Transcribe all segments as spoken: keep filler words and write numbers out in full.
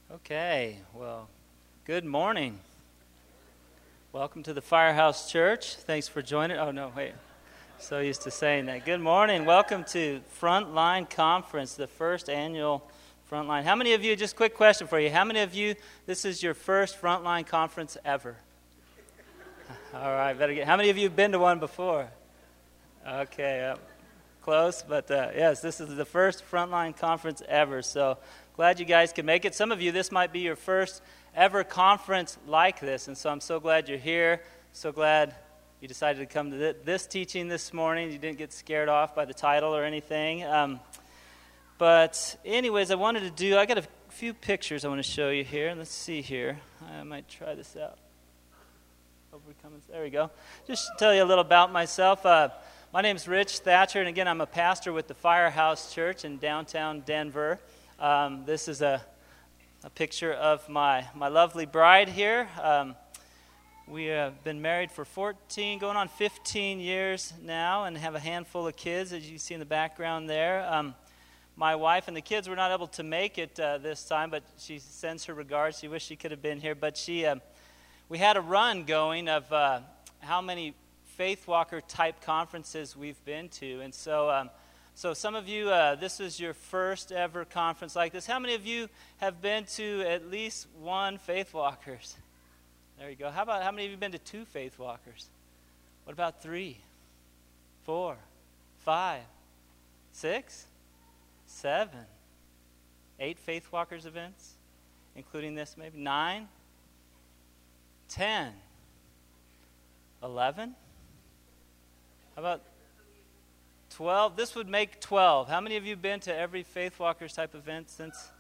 Okay, well, good morning. Welcome to the Firehouse Church. Thanks for joining. Oh, no, wait. So used to saying that. Good morning. Welcome to Frontline Conference, the first annual Frontline. How many of you, just quick question for you, how many of you, this is your first Frontline Conference ever? All right, better get, how many of you have been to one before? Okay, uh, close, but uh, yes, this is the first Frontline Conference ever, so glad you guys could make it. Some of you, this might be your first ever conference like this, and so I'm so glad you're here. So glad you decided to come to th- this teaching this morning. You didn't get scared off by the title or anything. Um, but anyways, I wanted to do, I got a few pictures I want to show you here. Let's see here. I might try this out. Hope we're coming. There we go. Just to tell you a little about myself. Uh, my name's Rich Thatcher, and again, I'm a pastor with the Firehouse Church in downtown Denver. Um, this is a, a picture of my, my lovely bride here. Um, we have been married for fourteen, going on fifteen years now, and have a handful of kids, as you see in the background there. Um, my wife and the kids were not able to make it uh, this time, but she sends her regards. She wished she could have been here. But she, uh, we had a run going of uh, how many Faith Walker type conferences we've been to, and so. Um, So some of you, uh, this is your first ever conference like this. How many of you have been to at least one Faith Walkers? There you go. How about how many of you have been to two Faith Walkers? What about three, four, five, six, seven, eight Faith Walkers events, including this maybe? Nine, ten, eleven? How about twelve? This would make twelve. How many of you have been to every Faith Walkers type event since?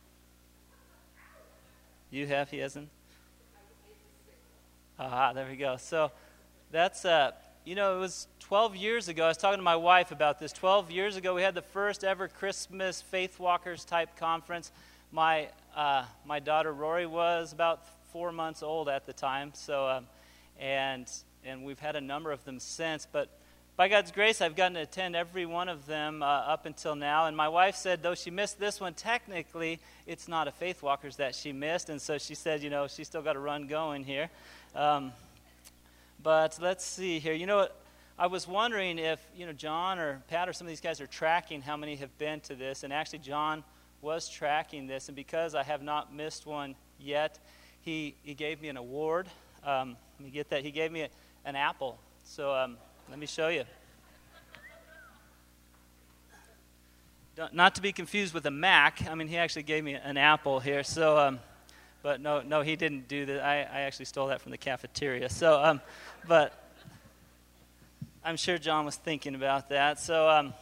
You have, he hasn't? Ah, there we go. So that's, uh, you know, it was twelve years ago. I was talking to my wife about this. twelve years ago, we had the first ever Christmas Faith Walkers type conference. My uh, my daughter Rory was about four months old at the time. So, um, and and we've had a number of them since, but by God's grace, I've gotten to attend every one of them uh, up until now. And my wife said, though she missed this one, technically, it's not a Faith Walkers that she missed. And so she said, you know, she's still got a run going here. Um, but let's see here. You know what? I was wondering if, you know, John or Pat or some of these guys are tracking how many have been to this. And actually, John was tracking this. And because I have not missed one yet, he, he gave me an award. Um, let me get that. He gave me a, an apple. So, um, let me show you. Not to be confused with a Mac. I mean, he actually gave me an apple here. So, um, but no, no, he didn't do that. I, I actually stole that from the cafeteria. So, um, but I'm sure John was thinking about that. So, um,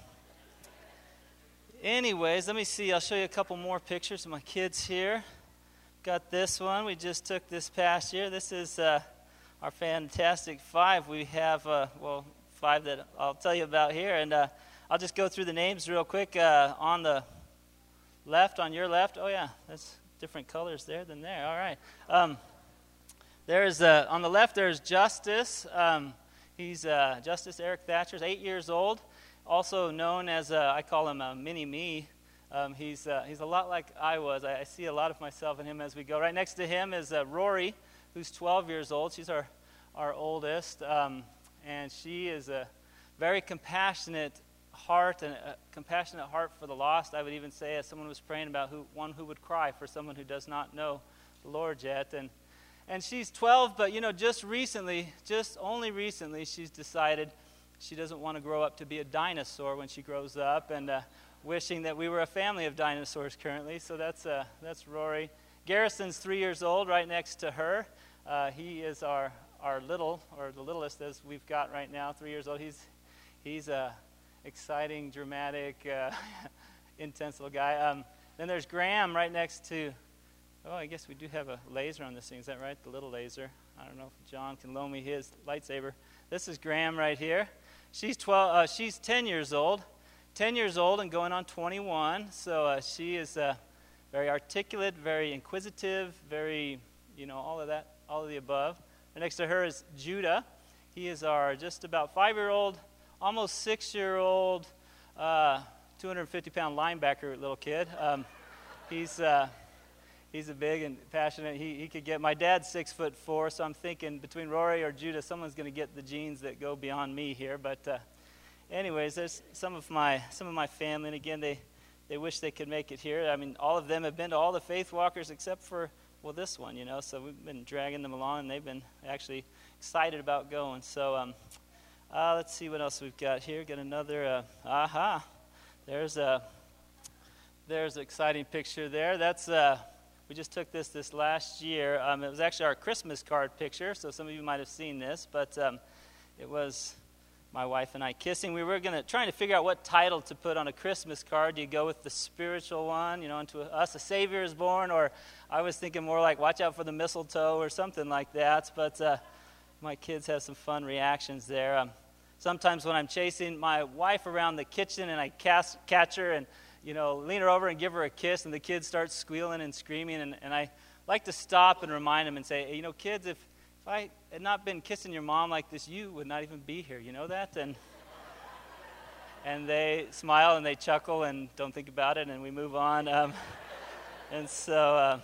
anyways, let me see. I'll show you a couple more pictures of my kids here. Got this one. We just took this past year. This is Uh, our fantastic five. We have, uh, well, five that I'll tell you about here. And uh, I'll just go through the names real quick. Uh, on the left, on your left, oh, yeah, that's different colors there than there. All right. Um, there's uh, on the left, there's Justice. Um, he's uh, Justice Eric Thatcher, eight years old, also known as, uh, I call him a mini-me. Um, he's, uh, he's a lot like I was. I, I see a lot of myself in him as we go. Right next to him is uh, Rory, who's twelve years old. She's our, our oldest, um, and she is a very compassionate heart, and a compassionate heart for the lost. I would even say, as someone was praying about who one who would cry for someone who does not know the Lord yet. And and she's twelve, but, you know, just recently, just only recently, she's decided she doesn't want to grow up to be a dinosaur when she grows up, and uh, wishing that we were a family of dinosaurs currently. So that's uh, that's Rory. Garrison's three years old, right next to her. Uh, he is our, our little, or the littlest as we've got right now, three years old. He's he's a exciting, dramatic, uh, intense little guy. Um, then there's Graham right next to, oh, I guess we do have a laser on this thing. Is that right? The little laser. I don't know if John can loan me his lightsaber. This is Graham right here. She's twelve. Uh, she's ten years old. ten years old and going on twenty-one. So uh, she is uh, very articulate, very inquisitive, very, you know, all of that. All of the above. And next to her is Judah. He is our just about five-year-old, almost six-year-old, uh, two hundred fifty pound linebacker little kid. Um, he's uh, he's a big and passionate. He he could get, my dad's six foot four, so I'm thinking between Rory or Judah, someone's going to get the genes that go beyond me here. But uh, anyways, there's some of my some of my family, and again, they, they wish they could make it here. I mean, all of them have been to all the Faith Walkers except for, well, this one, you know. So we've been dragging them along, and they've been actually excited about going. So um, uh, let's see what else we've got here. Got another, uh, aha, there's a, there's an exciting picture there. That's, uh, we just took this this last year. Um, it was actually our Christmas card picture, so some of you might have seen this, but um, it was my wife and I kissing. We were going to trying to figure out what title to put on a Christmas card. Do you go with the spiritual one, you know, unto us a Savior is born, or I was thinking more like watch out for the mistletoe or something like that, but uh, my kids have some fun reactions there. Um, sometimes when I'm chasing my wife around the kitchen and I cast, catch her and, you know, lean her over and give her a kiss, and the kids start squealing and screaming, and, and I like to stop and remind them and say, hey, you know, kids, if If I had not been kissing your mom like this, you would not even be here. You know that? And and they smile and they chuckle and don't think about it, and we move on. Um, and so uh,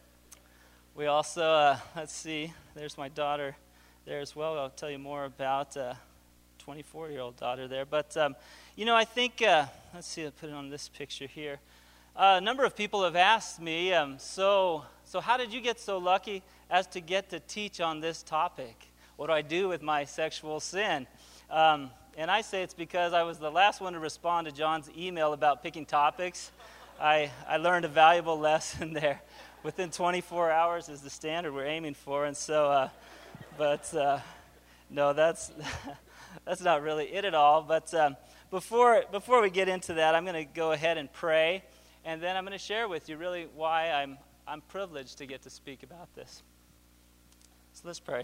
we also, uh, let's see, there's my daughter there as well. I'll tell you more about uh, twenty-four-year-old daughter there. But, um, you know, I think, uh, let's see, I'll put it on this picture here. Uh, a number of people have asked me, um, so so how did you get so lucky as to get to teach on this topic? What do I do with my sexual sin? Um, and I say it's because I was the last one to respond to John's email about picking topics. I, I learned a valuable lesson there. Within twenty-four hours is the standard we're aiming for, and so, uh, but uh, no, that's that's not really it at all. But um, before before we get into that, I'm going to go ahead and pray, and then I'm going to share with you really why I'm I'm privileged to get to speak about this. So let's pray.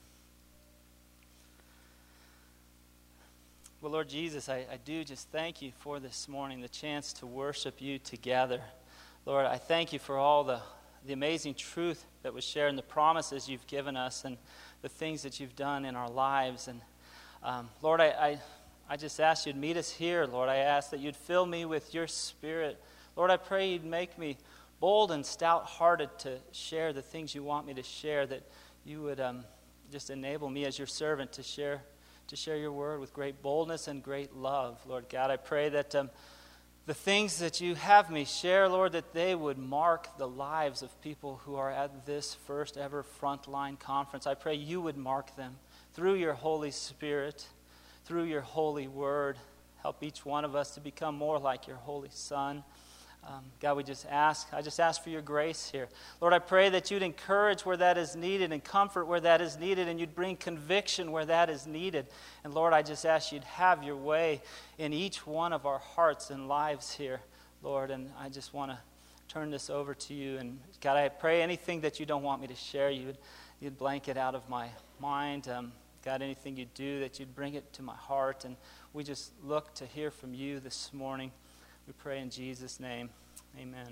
Well, Lord Jesus, I, I do just thank you for this morning, the chance to worship you together. Lord, I thank you for all the, the amazing truth that was shared and the promises you've given us and the things that you've done in our lives. And um, Lord, I, I, I just ask you'd meet us here. Lord, I ask that you'd fill me with your Spirit. Lord, I pray you'd make me bold and stout-hearted to share the things you want me to share, that you would um, just enable me as your servant to share to share your word with great boldness and great love. Lord God, I pray that um, the things that you have me share, Lord, that they would mark the lives of people who are at this first ever Frontline conference. I pray you would mark them through your Holy Spirit, through your holy word. Help each one of us to become more like your Holy Son. Um, God, we just ask, I just ask for your grace here. Lord, I pray that you'd encourage where that is needed and comfort where that is needed, and you'd bring conviction where that is needed. And Lord, I just ask you'd have your way in each one of our hearts and lives here, Lord. And I just want to turn this over to you. And God, I pray anything that you don't want me to share, you'd, you'd blank it out of my mind. Um, God, anything you do, that you'd bring it to my heart. And we just look to hear from you this morning. We pray in Jesus' name. Amen.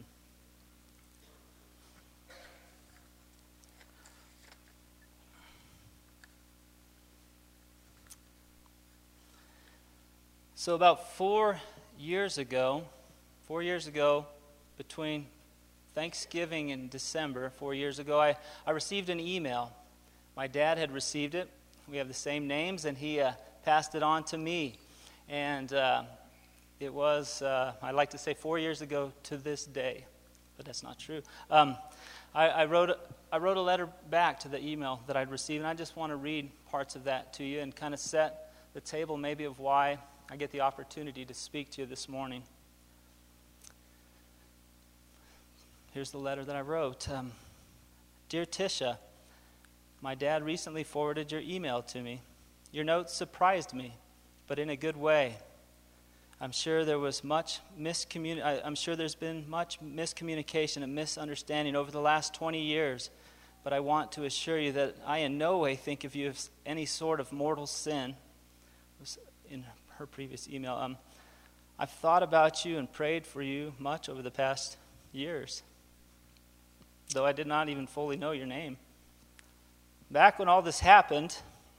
So about four years ago, four years ago, between Thanksgiving and December, four years ago, I, I received an email. My dad had received it. We have the same names, and he uh, passed it on to me. And uh, It was, uh, I like to say, four years ago to this day, but that's not true. Um, I, I wrote I wrote a letter back to the email that I'd received, and I just want to read parts of that to you and kind of set the table maybe of why I get the opportunity to speak to you this morning. Here's the letter that I wrote. Um, Dear Tisha, my dad recently forwarded your email to me. Your note surprised me, but in a good way. I'm sure there was much miscommuni- I, I'm sure there's been much miscommunication and misunderstanding over the last twenty years, but I want to assure you that I in no way think of you as any sort of mortal sin. It was in her previous email. Um, I've thought about you and prayed for you much over the past years, though I did not even fully know your name. Back when all this happened,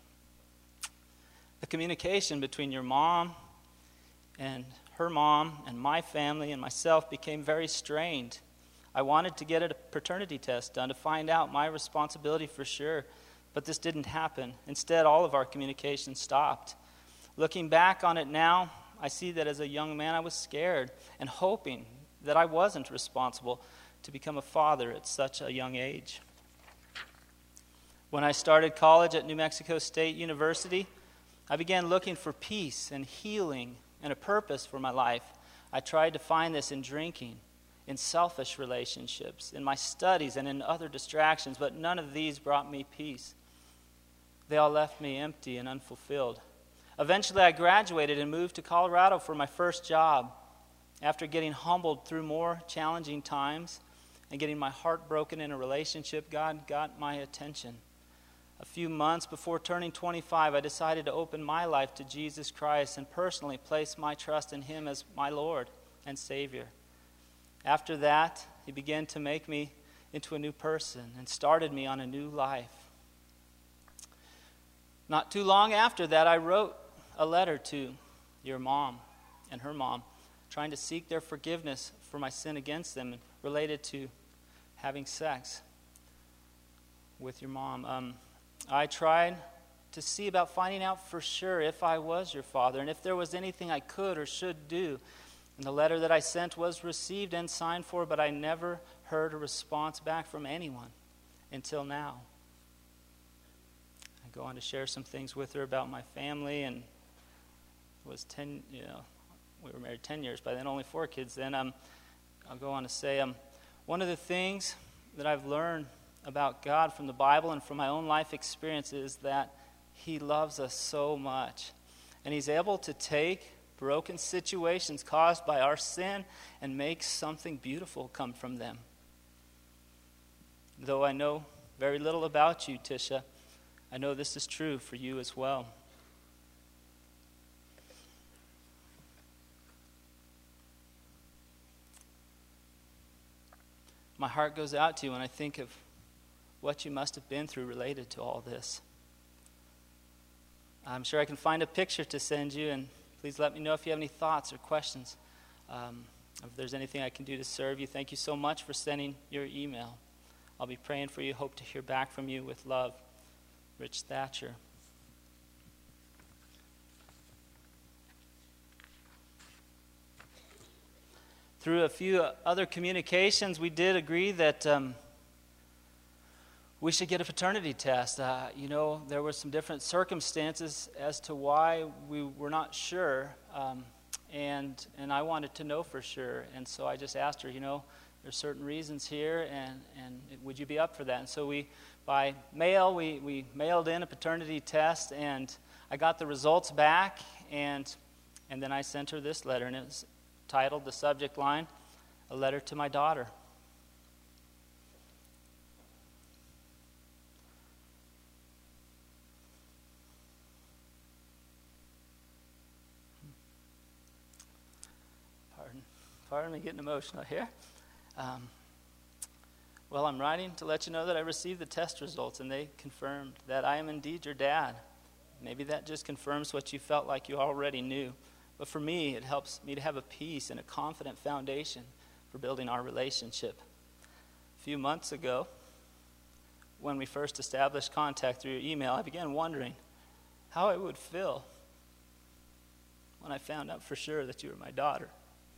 the communication between your mom and her mom and my family and myself became very strained. I wanted to get a paternity test done to find out my responsibility for sure, but this didn't happen. Instead, all of our communication stopped. Looking back on it now, I see that as a young man I was scared and hoping that I wasn't responsible to become a father at such a young age. When I started college at New Mexico State University, I began looking for peace and healing and a purpose for my life. I tried to find this in drinking, in selfish relationships, in my studies, and in other distractions, but none of these brought me peace. They all left me empty and unfulfilled. Eventually, I graduated and moved to Colorado for my first job. After getting humbled through more challenging times and getting my heart broken in a relationship, God got my attention. A few months before turning twenty-five, I decided to open my life to Jesus Christ and personally place my trust in Him as my Lord and Savior. After that, He began to make me into a new person and started me on a new life. Not too long after that, I wrote a letter to your mom and her mom, trying to seek their forgiveness for my sin against them related to having sex with your mom. Um, I tried to see about finding out for sure if I was your father and if there was anything I could or should do. And the letter that I sent was received and signed for, but I never heard a response back from anyone until now. I go on to share some things with her about my family, and it was ten, you know, we were married ten years, by then only four kids then. Um, I'll go on to say, um, one of the things that I've learned about God from the Bible and from my own life experience is that He loves us so much. And He's able to take broken situations caused by our sin and make something beautiful come from them. Though I know very little about you, Tisha, I know this is true for you as well. My heart goes out to you when I think of what you must have been through related to all this. I'm sure I can find a picture to send you, and please let me know if you have any thoughts or questions. Um, if there's anything I can do to serve you, thank you so much for sending your email. I'll be praying for you. Hope to hear back from you with love. Rich Thatcher. Through a few other communications, we did agree that um, we should get a paternity test. Uh, you know, there were some different circumstances as to why we were not sure, um, and and I wanted to know for sure. And so I just asked her, you know, there's certain reasons here, and, and would you be up for that? And so we, by mail, we, we mailed in a paternity test, and I got the results back, and and then I sent her this letter, and it was titled, the subject line, "A Letter to My Daughter." Pardon, pardon me getting emotional here. Um, well, I'm writing to let you know that I received the test results, and they confirmed that I am indeed your dad. Maybe that just confirms what you felt like you already knew. But for me, it helps me to have a peace and a confident foundation for building our relationship. A few months ago, when we first established contact through your email, I began wondering how I would feel when I found out for sure that you were my daughter.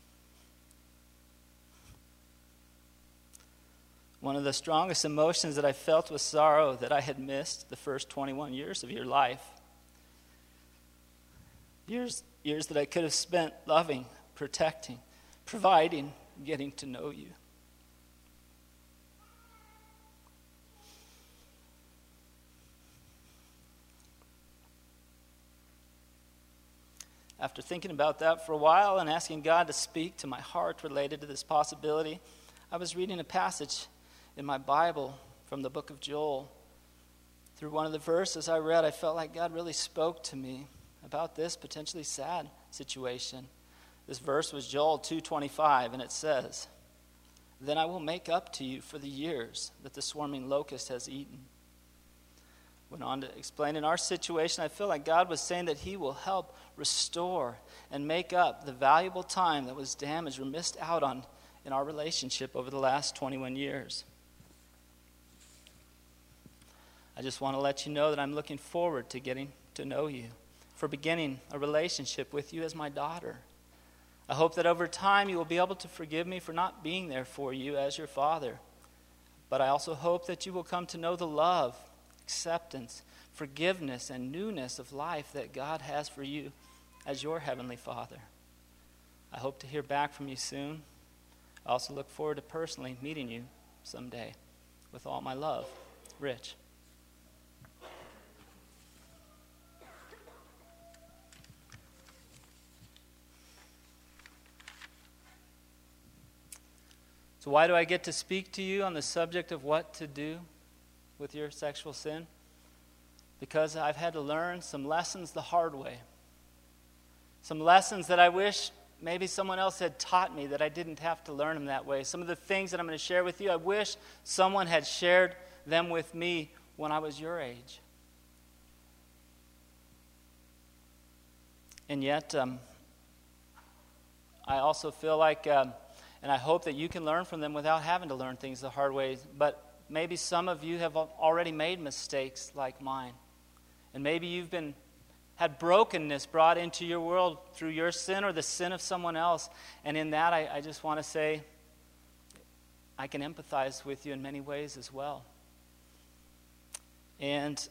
One of the strongest emotions that I felt was sorrow that I had missed the first twenty-one years of your life. Years, years that I could have spent loving, protecting, providing, getting to know you. After thinking about that for a while and asking God to speak to my heart related to this possibility, I was reading a passage in my Bible from the book of Joel. Through one of the verses I read, I felt like God really spoke to me about this potentially sad situation. This verse was Joel two twenty-five, and it says, "Then I will make up to you for the years that the swarming locust has eaten." Went on to explain, in our situation, I feel like God was saying that He will help restore and make up the valuable time that was damaged or missed out on in our relationship over the last twenty-one years. I just want to let you know that I'm looking forward to getting to know you, for beginning a relationship with you as my daughter. I hope that over time you will be able to forgive me for not being there for you as your father. But I also hope that you will come to know the love, acceptance, forgiveness, and newness of life that God has for you as your heavenly Father. I hope to hear back from you soon. I also look forward to personally meeting you someday. With all my love, Rich. So why do I get to speak to you on the subject of what to do with your sexual sin? Because I've had to learn some lessons the hard way. Some lessons that I wish maybe someone else had taught me, that I didn't have to learn them that way. Some of the things that I'm going to share with you, I wish someone had shared them with me when I was your age. And yet, um, I also feel like... Um, And I hope that you can learn from them without having to learn things the hard way. But maybe some of you have already made mistakes like mine. And maybe you've been had brokenness brought into your world through your sin or the sin of someone else. And in that, I, I just want to say, I can empathize with you in many ways as well. And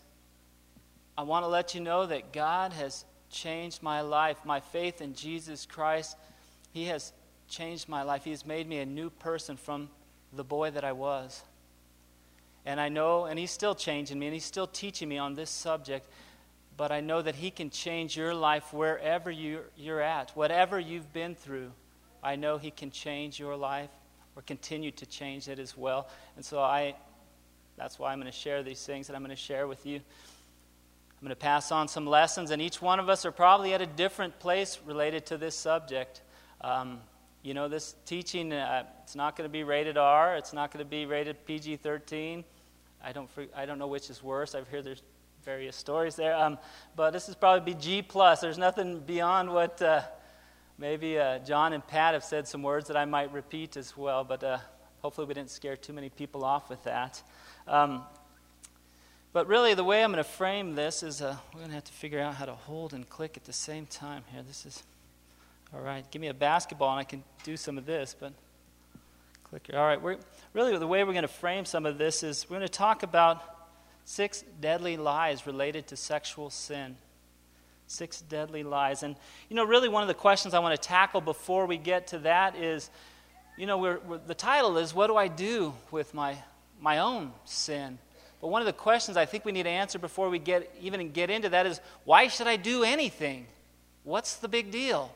I want to let you know that God has changed my life. My faith in Jesus Christ, He has changed my life. He has made me a new person from the boy that I was. And I know, and He's still changing me, and He's still teaching me on this subject, but I know that He can change your life wherever you're, you're at. Whatever you've been through, I know He can change your life or continue to change it as well. And so I, that's why I'm going to share these things that I'm going to share with you. I'm going to pass on some lessons, and each one of us are probably at a different place related to this subject. Um, You know, this teaching, uh, it's not going to be rated R. It's not going to be rated P G thirteen. I don't I don't know which is worse. I've heard there's various stories there. Um, but this is probably be G plus. There's nothing beyond what uh, maybe uh, John and Pat have said some words that I might repeat as well. But uh, hopefully we didn't scare too many people off with that. Um, but really, the way I'm going to frame this is uh, we're going to have to figure out how to hold and click at the same time here. This is... All right, give me a basketball and I can do some of this, but clicker. All right, we're, really the way we're going to frame some of this is we're going to talk about six deadly lies related to sexual sin. Six deadly lies. And, you know, really one of the questions I want to tackle before we get to that is, you know, we're, we're, the title is, what do I do with my, my own sin? But one of the questions I think we need to answer before we get even get into that is, why should I do anything? What's the big deal?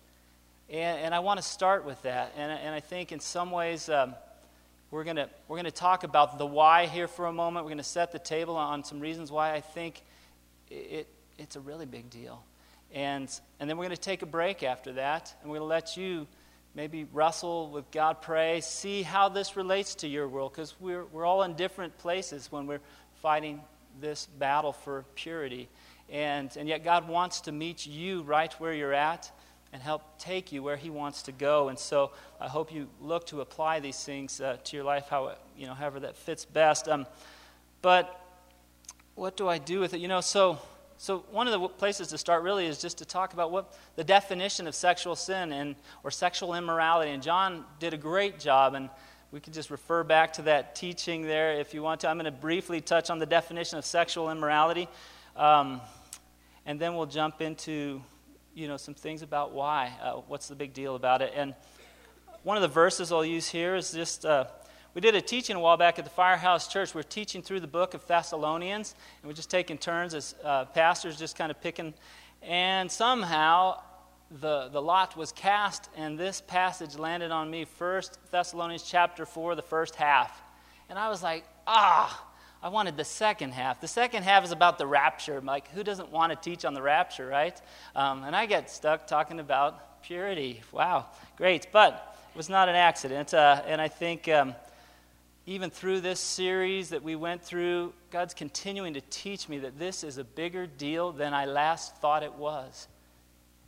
And, and I want to start with that, and, and I think in some ways um, we're going to we're going to talk about the why here for a moment. We're going to set the table on some reasons why I think it it's a really big deal, and and then we're going to take a break after that, and we're going to let you maybe wrestle with God, pray, see how this relates to your world, because we're we're all in different places when we're fighting this battle for purity, and and yet God wants to meet you right where you're at and help take you where He wants to go. And so I hope you look to apply these things uh, to your life, how you know, however that fits best. Um, but what do I do with it? You know, so so one of the places to start really is just to talk about what the definition of sexual sin and or sexual immorality. And John did a great job, and we can just refer back to that teaching there if you want to. I'm going to briefly touch on the definition of sexual immorality, um, and then we'll jump into you know, some things about why, uh, what's the big deal about it. And one of the verses I'll use here is just, uh, we did a teaching a while back at the Firehouse Church. We're teaching through the book of Thessalonians, and we're just taking turns as uh, pastors just kind of picking. And somehow the, the lot was cast, and this passage landed on me, First Thessalonians chapter four, the first half. And I was like, ah, I wanted the second half. The second half is about the rapture. Like, who doesn't want to teach on the rapture, right? Um, and I get stuck talking about purity. Wow, great. But it was not an accident. Uh, and I think um, even through this series that we went through, God's continuing to teach me that this is a bigger deal than I last thought it was.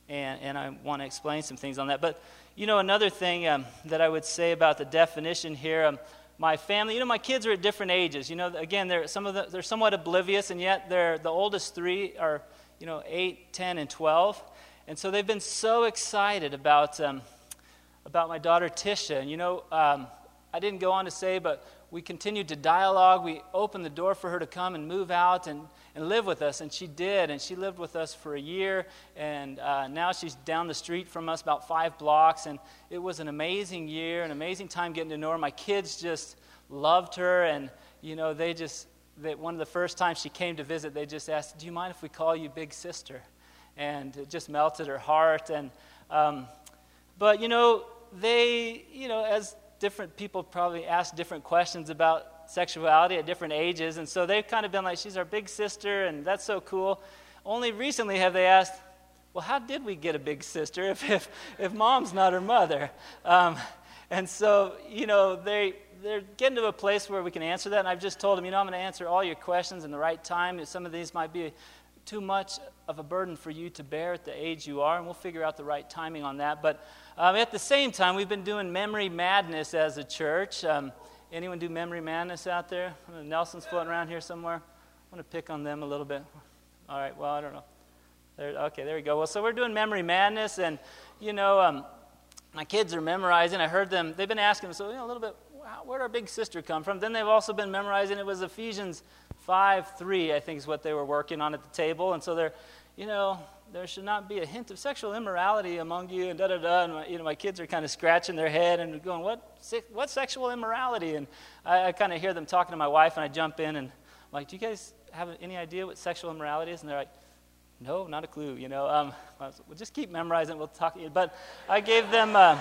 and, and I want to explain some things on that. But, you know, another thing um, that I would say about the definition here, um, my family, you know, my kids are at different ages. You know, again, they're some of the, they're somewhat oblivious, and yet they're the oldest three are, you know, eight, ten, and twelve. And so they've been so excited about um, about my daughter Tisha. And, you know, um, I didn't go on to say, but we continued to dialogue. We opened the door for her to come and move out and, and live with us, and she did. And she lived with us for a year, and uh, now she's down the street from us about five blocks. And it was an amazing year, an amazing time getting to know her. My kids just loved her, and, you know, they just, they, one of the first times she came to visit, they just asked, do you mind if we call you Big Sister? And it just melted her heart. And um, but, you know, they, you know, as different people probably ask different questions about sexuality at different ages, and so they've kind of been like, she's our big sister, and that's so cool. Only recently have they asked, well, how did we get a big sister if if, if mom's not her mother? Um, and so, you know, they, they're getting to a place where we can answer that, and I've just told them, you know, I'm going to answer all your questions in the right time. Some of these might be too much of a burden for you to bear at the age you are, and we'll figure out the right timing on that. But um, at the same time, we've been doing Memory Madness as a church. Um, anyone do Memory Madness out there? Nelson's floating around here somewhere. I want to pick on them a little bit. All right, well, I don't know. There, okay, there we go. Well, so we're doing Memory Madness, and, you know, um, my kids are memorizing. I heard them, they've been asking, so, you know, a little bit, where'd our big sister come from? Then they've also been memorizing, it was Ephesians five three, I think is what they were working on at the table. And so they're, you know, there should not be a hint of sexual immorality among you, and da-da-da. And, my, you know, my kids are kind of scratching their head and going, what, what sexual immorality? And I, I kind of hear them talking to my wife, and I jump in, and I'm like, do you guys have any idea what sexual immorality is? And they're like, no, not a clue, you know. Um, I was, we'll just keep memorizing, we'll talk. But I gave them... Uh,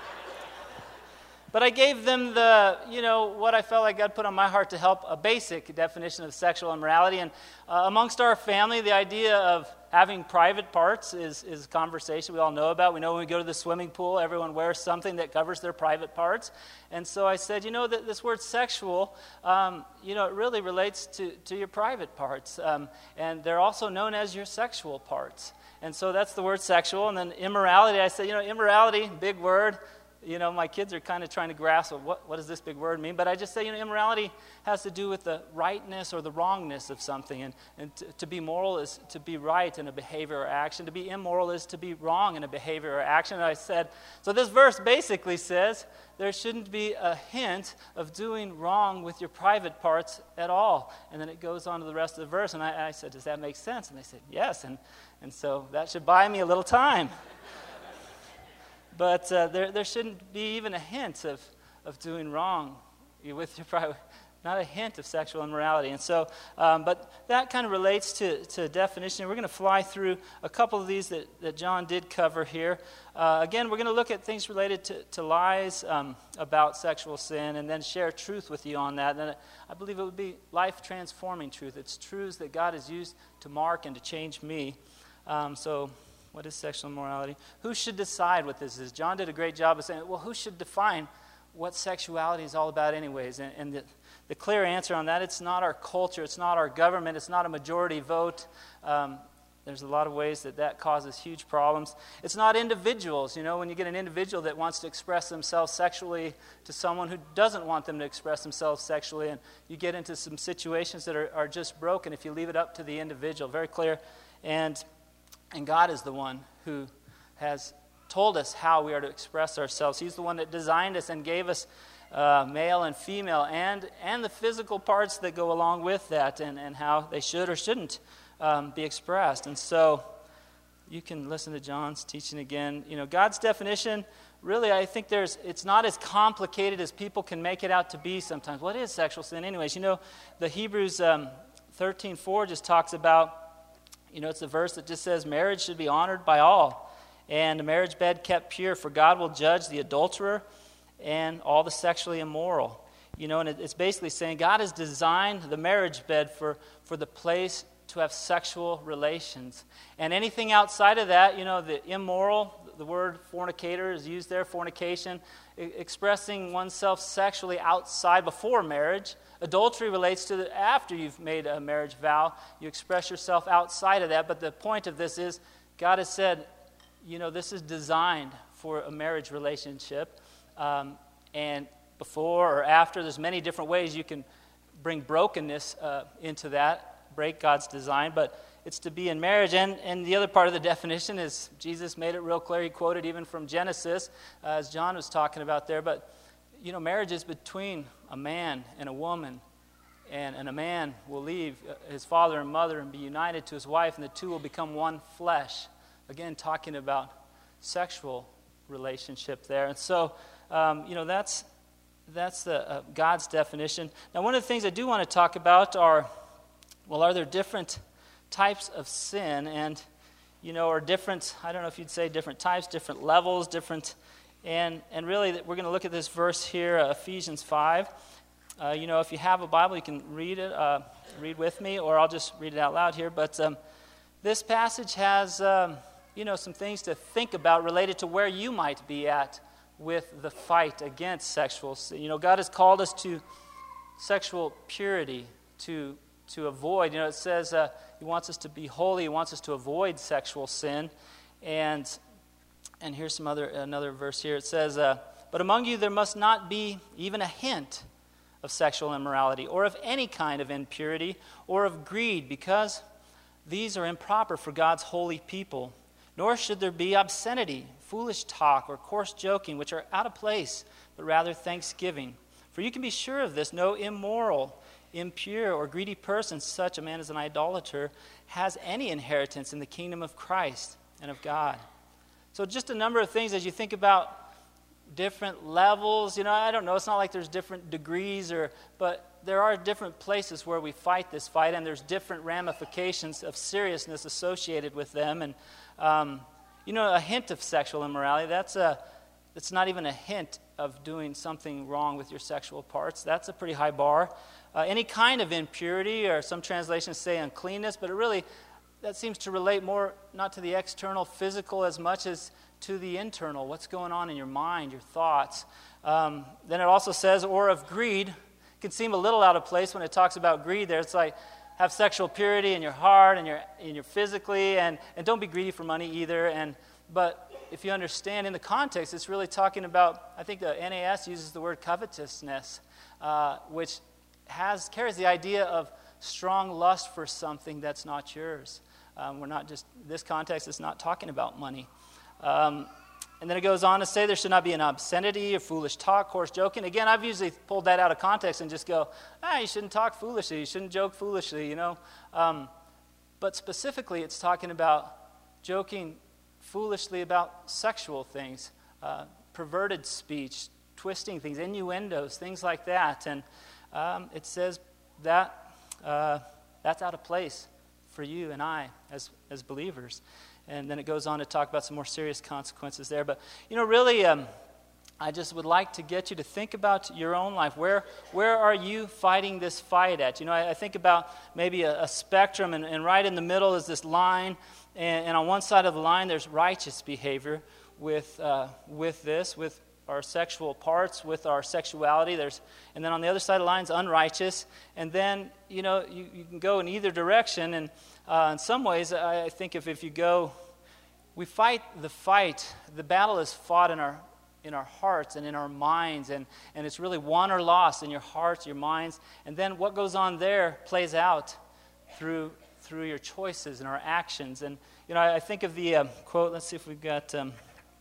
But I gave them the, you know, what I felt like God put on my heart to help a basic definition of sexual immorality. And uh, amongst our family, the idea of having private parts is, is a conversation we all know about. We know when we go to the swimming pool, everyone wears something that covers their private parts. And so I said, you know, that this word sexual, um, you know, it really relates to, to your private parts. Um, and they're also known as your sexual parts. And so that's the word sexual. And then immorality, I said, you know, immorality, big word. You know, my kids are kind of trying to grasp what, what does this big word mean? But I just say, you know, immorality has to do with the rightness or the wrongness of something. And, and to, to be moral is to be right in a behavior or action. To be immoral is to be wrong in a behavior or action. And I said, so this verse basically says there shouldn't be a hint of doing wrong with your private parts at all. And then it goes on to the rest of the verse. And I, I said, does that make sense? And they said, yes. And, and so that should buy me a little time. But uh, there there shouldn't be even a hint of, of doing wrong with your private, not a hint of sexual immorality. And so, um, but that kind of relates to, to definition. We're going to fly through a couple of these that, that John did cover here. Uh, again, we're going to look at things related to, to lies um, about sexual sin, and then share truth with you on that. And I believe it would be life-transforming truth. It's truths that God has used to mark and to change me. Um, so... What is sexual immorality? Who should decide what this is? John did a great job of saying, well, who should define what sexuality is all about anyways? And, and the, the clear answer on that, it's not our culture, it's not our government, it's not a majority vote. Um, there's a lot of ways that that causes huge problems. It's not individuals. You know, when you get an individual that wants to express themselves sexually to someone who doesn't want them to express themselves sexually, and you get into some situations that are, are just broken if you leave it up to the individual. Very clear. And... And God is the one who has told us how we are to express ourselves. He's the one that designed us and gave us uh, male and female and and the physical parts that go along with that, and, and how they should or shouldn't um, be expressed. And so you can listen to John's teaching again. You know, God's definition, really, I think there's it's not as complicated as people can make it out to be sometimes. What is sexual sin anyways? You know, the Hebrews um, thirteen four just talks about, you know, it's a verse that just says marriage should be honored by all, and a marriage bed kept pure, for God will judge the adulterer and all the sexually immoral. You know, and it, it's basically saying God has designed the marriage bed for, for the place to have sexual relations. And anything outside of that, you know, the immoral, the word fornicator is used there, fornication, I- expressing oneself sexually outside before marriage. Adultery relates to the, after you've made a marriage vow. You express yourself outside of that. But the point of this is God has said you know, this is designed for a marriage relationship. Um, and before or after, there's many different ways you can bring brokenness uh, into that, break God's design. But it's to be in marriage. And, and the other part of the definition is Jesus made it real clear. He quoted even from Genesis, uh, as John was talking about there. But, you know, marriage is between a man and a woman. And, and a man will leave his father and mother and be united to his wife, and the two will become one flesh. Again, talking about sexual relationship there. And so, um, you know, that's that's the uh, God's definition. Now, one of the things I do want to talk about are, well, are there different types of sin, and, you know, or different, I don't know if you'd say different types, different levels, different, and and really we're going to look at this verse here, uh, Ephesians five. Uh, you know, if you have a Bible, you can read it, uh, read with me, or I'll just read it out loud here. But um, this passage has, um, you know, some things to think about related to where you might be at with the fight against sexual sin. You know, God has called us to sexual purity, to to avoid. You know, it says uh, He wants us to be holy. He wants us to avoid sexual sin. And and here's some other another verse here. It says, uh, "But among you there must not be even a hint of sexual immorality, or of any kind of impurity, or of greed, because these are improper for God's holy people. Nor should there be obscenity, foolish talk, or coarse joking, which are out of place, but rather thanksgiving. For you can be sure of this, no immoral, impure, or greedy person, such a man as an idolater, has any inheritance in the kingdom of Christ and of God." So just a number of things as you think about different levels. You know, I don't know, it's not like there's different degrees, or, but there are different places where we fight this fight, and there's different ramifications of seriousness associated with them. And, um, you know, a hint of sexual immorality, that's a, it's not even a hint of doing something wrong with your sexual parts. That's a pretty high bar. Uh, any kind of impurity, or some translations say uncleanness, but it really, that seems to relate more not to the external physical as much as to the internal, what's going on in your mind, your thoughts. Um, then it also says, or of greed. It can seem a little out of place when it talks about greed there. It's like, have sexual purity in your heart and your in your physically, and, and don't be greedy for money either. And but if you understand in the context, it's really talking about, I think the N A S uses the word covetousness, uh, which has carries the idea of strong lust for something that's not yours. Um, we're not just, this context is not talking about money. Um, and then it goes on to say there should not be an obscenity or foolish talk, coarse joking. Again, I've usually pulled that out of context and just go, ah, you shouldn't talk foolishly, you shouldn't joke foolishly, you know. Um, but specifically, it's talking about joking foolishly about sexual things, uh, perverted speech, twisting things, innuendos, things like that. And um, it says that uh, that's out of place for you and I as as believers. And then it goes on to talk about some more serious consequences there. But, you know, really, um, I just would like to get you to think about your own life. Where where are you fighting this fight at? You know, I, I think about maybe a, a spectrum, and, and right in the middle is this line. And, and on one side of the line, there's righteous behavior with uh, with this, with our sexual parts, with our sexuality. There's, and then on the other side of the line is unrighteous. And then, you know, you, you can go in either direction. And uh, in some ways, I, I think if, if you go, we fight the fight. The battle is fought in our in our hearts and in our minds. And, and it's really won or lost in your hearts, your minds. And then what goes on there plays out through through your choices and our actions. And, you know, I, I think of the um, quote, let's see if we've got... Um,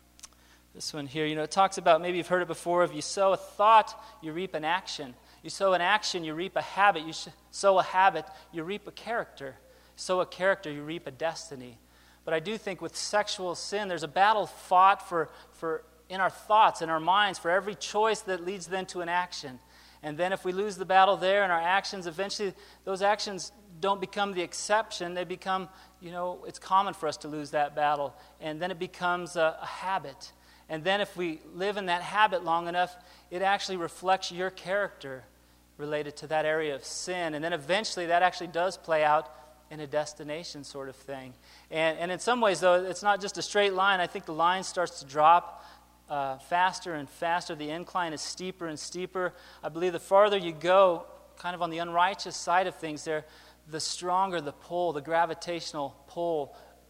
This one here, you know, it talks about, maybe you've heard it before, if you sow a thought, you reap an action. You sow an action, you reap a habit. You sow a habit, you reap a character. Sow a character, you reap a destiny. But I do think with sexual sin, there's a battle fought for, for in our thoughts, in our minds, for every choice that leads then to an action. And then if we lose the battle there in our actions, eventually those actions don't become the exception. They become, you know, it's common for us to lose that battle. And then it becomes a, a habit. And then if we live in that habit long enough, it actually reflects your character related to that area of sin. And then eventually that actually does play out in a destination sort of thing. And, and in some ways, though, it's not just a straight line. I think the line starts to drop uh, faster and faster. The incline is steeper and steeper. I believe the farther you go, kind of on the unrighteous side of things there, the stronger the pull, the gravitational pull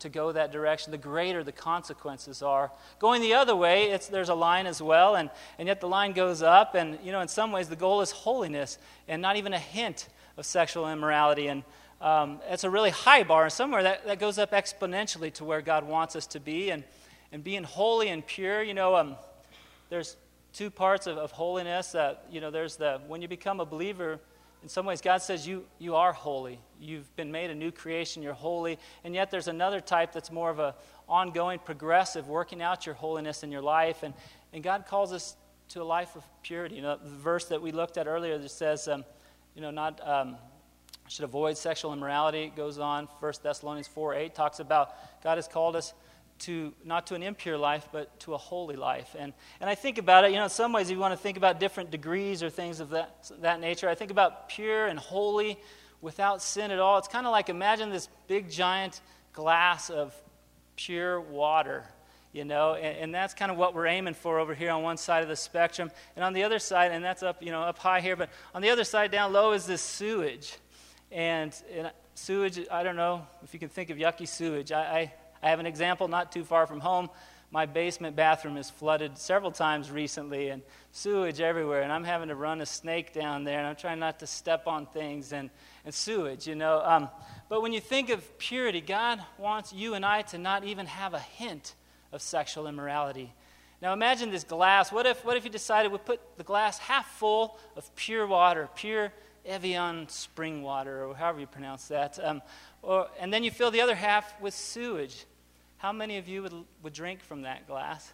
to go that direction, the greater the consequences are. Going the other way, it's, there's a line as well, and, and yet the line goes up, and you know, in some ways the goal is holiness, and not even a hint of sexual immorality. And um, it's a really high bar, and somewhere that, that goes up exponentially to where God wants us to be, and, and being holy and pure. You know, um, there's two parts of, of holiness. Uh, you know, there's the, when you become a believer, in some ways, God says you you are holy. You've been made a new creation. You're holy. And yet there's another type that's more of a ongoing, progressive, working out your holiness in your life. And, and God calls us to a life of purity. You know, the verse that we looked at earlier that says, um, you know, not um, should avoid sexual immorality. It goes on. First Thessalonians four eight talks about God has called us to not to an impure life, but to a holy life. And and I think about it, you know, in some ways, if you want to think about different degrees or things of that that nature, I think about pure and holy without sin at all. It's kind of like, imagine this big giant glass of pure water, you know, and, and that's kind of what we're aiming for over here on one side of the spectrum. And on the other side, and that's up, you know, up high here, but on the other side down low is this sewage. And, and sewage, I don't know if you can think of yucky sewage. I, I I have an example not too far from home. My basement bathroom is flooded several times recently, and sewage everywhere, and I'm having to run a snake down there, and I'm trying not to step on things, and, and sewage, you know. Um, but when you think of purity, God wants you and I to not even have a hint of sexual immorality. Now imagine this glass. What if, what if you decided we put the glass half full of pure water, pure Evian spring water, or however you pronounce that, um, or, and then you fill the other half with sewage. How many of you would would drink from that glass?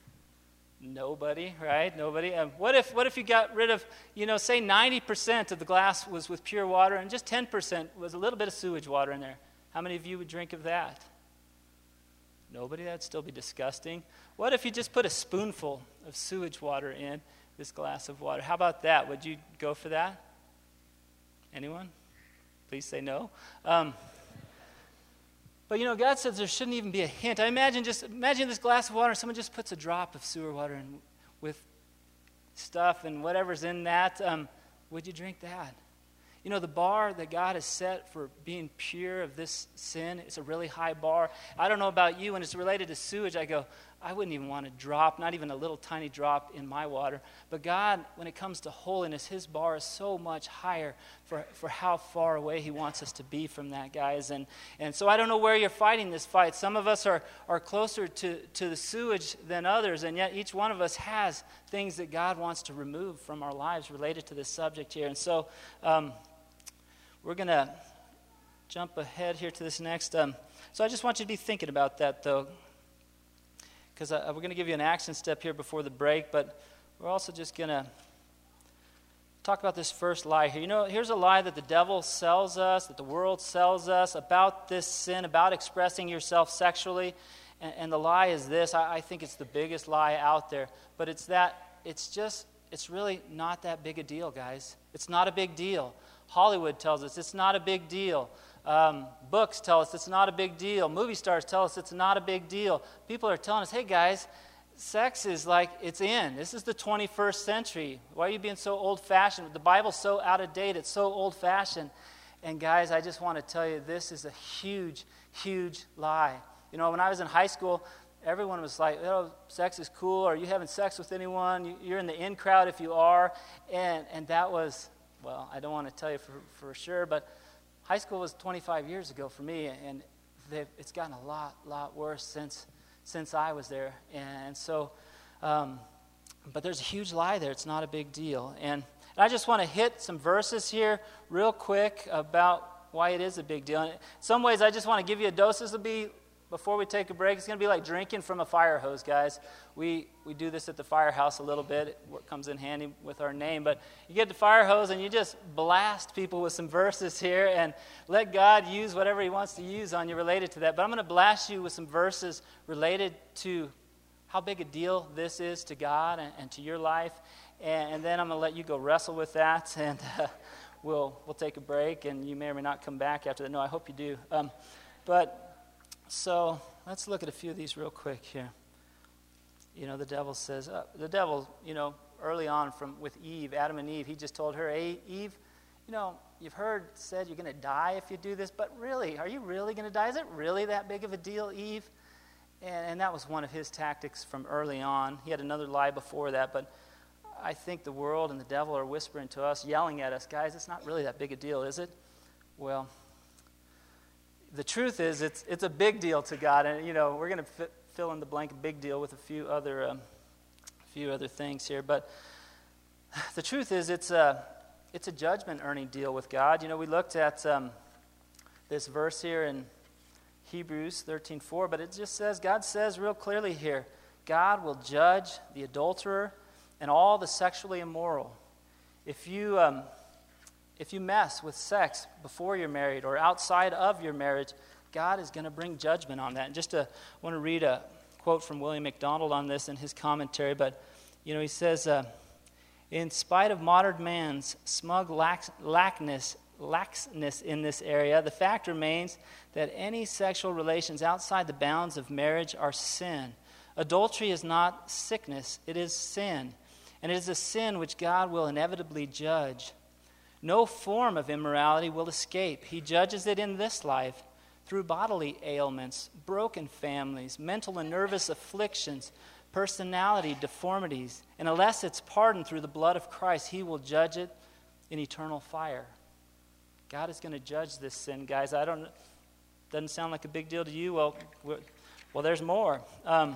Nobody, right? Nobody. Um, what if what if you got rid of, you know, say ninety percent of the glass was with pure water and just ten percent was a little bit of sewage water in there? How many of you would drink of that? Nobody? That'd still be disgusting. What if you just put a spoonful of sewage water in this glass of water? How about that? Would you go for that? Anyone? Please say no. Um, But, you know, God says there shouldn't even be a hint. I imagine just, imagine this glass of water, and someone just puts a drop of sewer water in with stuff and whatever's in that. Um, would you drink that? You know, the bar that God has set for being pure of this sin is a really high bar. I don't know about you, when it's related to sewage, I go, I wouldn't even want to drop, not even a little tiny drop in my water. But God, when it comes to holiness, his bar is so much higher for, for how far away he wants us to be from that, guys. And and so I don't know where you're fighting this fight. Some of us are, are closer to, to the sewage than others, and yet each one of us has things that God wants to remove from our lives related to this subject here. And so um, we're going to jump ahead here to this next. Um, so I just want you to be thinking about that, though, because uh, we're going to give you an action step here before the break, but we're also just going to talk about this first lie here. You know, here's a lie that the devil sells us, that the world sells us about this sin, about expressing yourself sexually, and, and the lie is this. I, I think it's the biggest lie out there, but it's that it's just, it's really not that big a deal, guys. It's not a big deal. Hollywood tells us it's not a big deal. Um, books tell us it's not a big deal. Movie stars tell us it's not a big deal. People are telling us, hey guys, sex is like, it's in. This is the twenty-first century. Why are you being so old-fashioned? The Bible's so out of date. It's so old-fashioned. And guys, I just want to tell you, this is a huge, huge lie. You know, when I was in high school, everyone was like, oh, sex is cool. Are you having sex with anyone? You're in the in crowd if you are. And and that was, well, I don't want to tell you for, for sure, but high school was twenty-five years ago for me, and it's gotten a lot, lot worse since since I was there. And so, um, but there's a huge lie there. It's not a big deal. And, and I just want to hit some verses here real quick about why it is a big deal. And in some ways, I just want to give you a dose. This will be, before we take a break, it's going to be like drinking from a fire hose, guys. We we do this at the firehouse a little bit. It comes in handy with our name. But you get the fire hose and you just blast people with some verses here and let God use whatever he wants to use on you related to that. But I'm going to blast you with some verses related to how big a deal this is to God and, and to your life. And, and then I'm going to let you go wrestle with that. And uh, we'll, we'll take a break. And you may or may not come back after that. No, I hope you do. Um, but... So let's look at a few of these real quick here. You know, the devil says, uh, the devil, you know, early on from with Eve, Adam and Eve, he just told her, hey, Eve, you know, you've heard said you're going to die if you do this, but really, are you really going to die? Is it really that big of a deal, Eve? And, and that was one of his tactics from early on. He had another lie before that, but I think the world and the devil are whispering to us, yelling at us, guys, it's not really that big a deal, is it? Well, the truth is it's it's a big deal to God, and you know we're going to f- fill in the blank big deal with a few other um, few other things here. But the truth is it's a it's a judgment earning deal with God. You know, we looked at um, this verse here in Hebrews thirteen four, but it just says, God says real clearly here, God will judge the adulterer and all the sexually immoral. If you um, if you mess with sex before you're married or outside of your marriage, God is going to bring judgment on that. And just to, I want to read a quote from William MacDonald on this in his commentary, but you know he says, uh, in spite of modern man's smug lax, laxness, laxness in this area, the fact remains that any sexual relations outside the bounds of marriage are sin. Adultery is not sickness, it is sin. And it is a sin which God will inevitably judge. No form of immorality will escape. He judges it in this life through bodily ailments, broken families, mental and nervous afflictions, personality deformities. And unless it's pardoned through the blood of Christ, he will judge it in eternal fire. God is going to judge this sin, guys. I don't, doesn't sound like a big deal to you. Well, well, there's more. Um,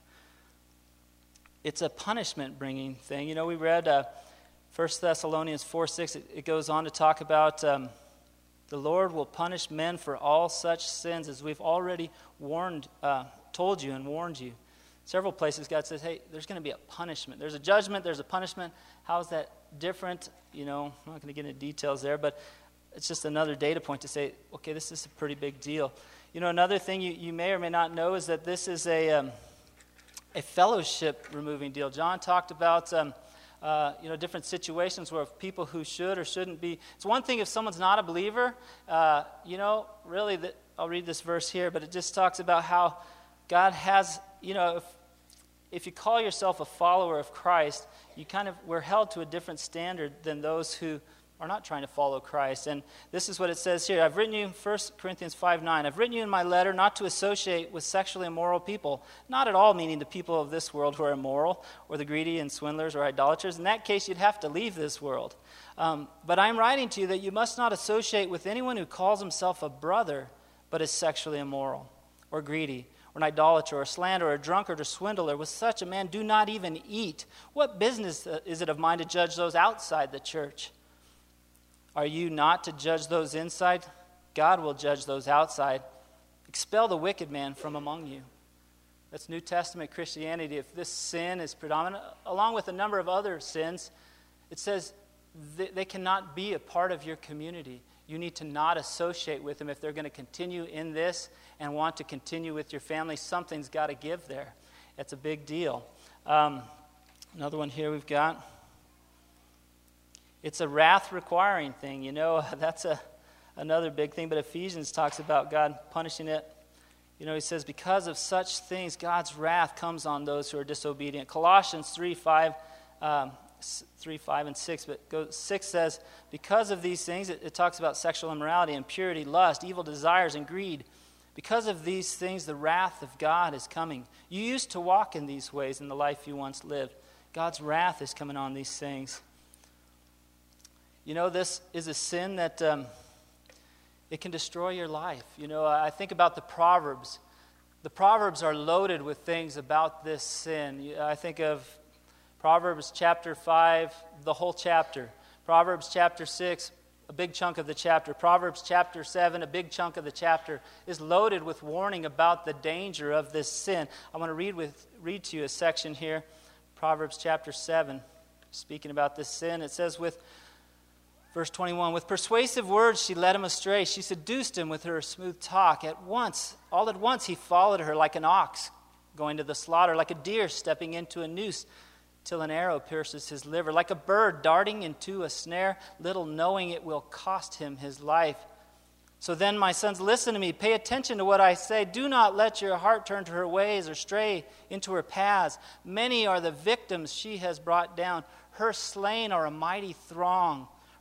it's a punishment-bringing thing. You know, we read uh, First Thessalonians four six, it, it goes on to talk about um, the Lord will punish men for all such sins as we've already warned, uh, told you and warned you. Several places God says, hey, there's going to be a punishment. There's a judgment, there's a punishment. How is that different? You know, I'm not going to get into details there, but it's just another data point to say, okay, this is a pretty big deal. You know, another thing you, you may or may not know is that this is a um, a fellowship-removing deal. John talked about um, Uh, you know, different situations where people who should or shouldn't be. It's one thing if someone's not a believer. Uh, you know, really, the, I'll read this verse here, but it just talks about how God has, you know, if, if you call yourself a follower of Christ, you kind of, we're held to a different standard than those who are not trying to follow Christ. And this is what it says here. I've written you, First Corinthians five nine, I've written you in my letter not to associate with sexually immoral people, not at all meaning the people of this world who are immoral, or the greedy and swindlers or idolaters. In that case, you'd have to leave this world. Um, but I'm writing to you that you must not associate with anyone who calls himself a brother, but is sexually immoral, or greedy, or an idolater, or a slanderer, or a drunkard, or swindler. With such a man, do not even eat. What business is it of mine to judge those outside the church? Are you not to judge those inside? God will judge those outside. Expel the wicked man from among you. That's New Testament Christianity. If this sin is predominant, along with a number of other sins, it says they, they cannot be a part of your community. You need to not associate with them if they're going to continue in this and want to continue with your family. Something's got to give there. It's a big deal. Um, another one here we've got. It's a wrath-requiring thing, you know. That's a another big thing. But Ephesians talks about God punishing it. You know, he says, because of such things, God's wrath comes on those who are disobedient. Colossians three five, um, three, five, and six. But go, six says, because of these things, it, it talks about sexual immorality, impurity, lust, evil desires, and greed. Because of these things, the wrath of God is coming. You used to walk in these ways in the life you once lived. God's wrath is coming on these things. You know, this is a sin that um, it can destroy your life. You know, I think about the Proverbs. The Proverbs are loaded with things about this sin. I think of Proverbs chapter five, the whole chapter. Proverbs chapter six, a big chunk of the chapter. Proverbs chapter seven, a big chunk of the chapter is loaded with warning about the danger of this sin. I want to read with read to you a section here. Proverbs chapter seven, speaking about this sin. It says with Verse twenty-one, with persuasive words she led him astray. She seduced him with her smooth talk. At once, all at once he followed her like an ox going to the slaughter, like a deer stepping into a noose till an arrow pierces his liver, like a bird darting into a snare, little knowing it will cost him his life. So then, my sons, listen to me. Pay attention to what I say. Do not let your heart turn to her ways or stray into her paths. Many are the victims she has brought down. Her slain are a mighty throng.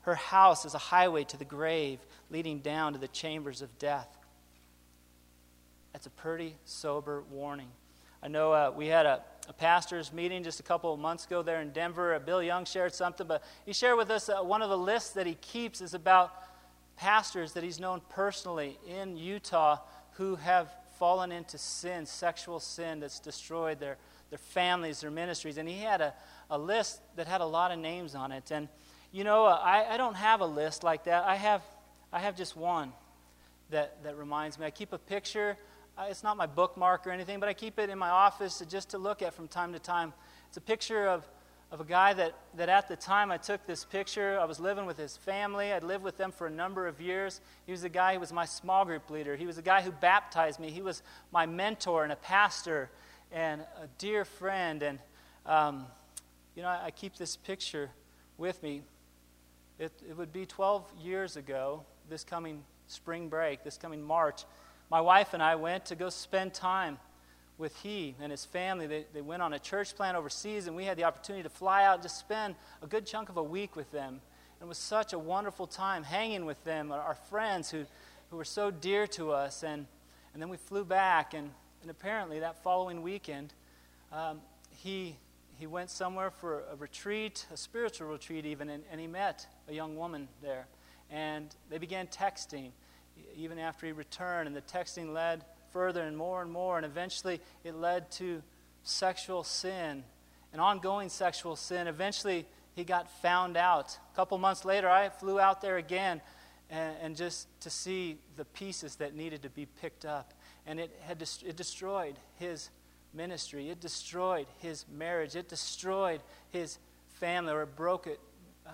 Her house is a highway to the grave, leading down to the chambers of death. That's a pretty sober warning. I know uh, we had a, a pastor's meeting just a couple of months ago there in Denver. Uh, Bill Young shared something, but he shared with us uh, one of the lists that he keeps is about pastors that he's known personally in Utah who have fallen into sin, sexual sin that's destroyed their, their families, their ministries. And he had a, a list that had a lot of names on it. And, you know, uh, I, I don't have a list like that. I have I have just one that, that reminds me. I keep a picture. Uh, it's not my bookmark or anything, but I keep it in my office just to look at from time to time. It's a picture of of a guy that, that at the time I took this picture. I was living with his family. I'd lived with them for a number of years. He was the guy who was my small group leader. He was the guy who baptized me. He was my mentor and a pastor and a dear friend. And, um, you know, I, I keep this picture with me. It, it would be twelve years ago, this coming spring break, this coming March. My wife and I went to go spend time with he and his family. They, they went on a church plant overseas, and we had the opportunity to fly out and just spend a good chunk of a week with them. And it was such a wonderful time hanging with them, our, our friends who, who were so dear to us. And, and then we flew back, and, and apparently that following weekend, um, he, he went somewhere for a retreat, a spiritual retreat even, and, and he met a young woman there. And they began texting even after he returned, and the texting led further and more and more, and eventually it led to sexual sin, an ongoing sexual sin. Eventually he got found out. A couple months later, I flew out there again and, and just to see the pieces that needed to be picked up. And it had dest- it destroyed his ministry. It destroyed his marriage. It destroyed his family, or it broke it, uh,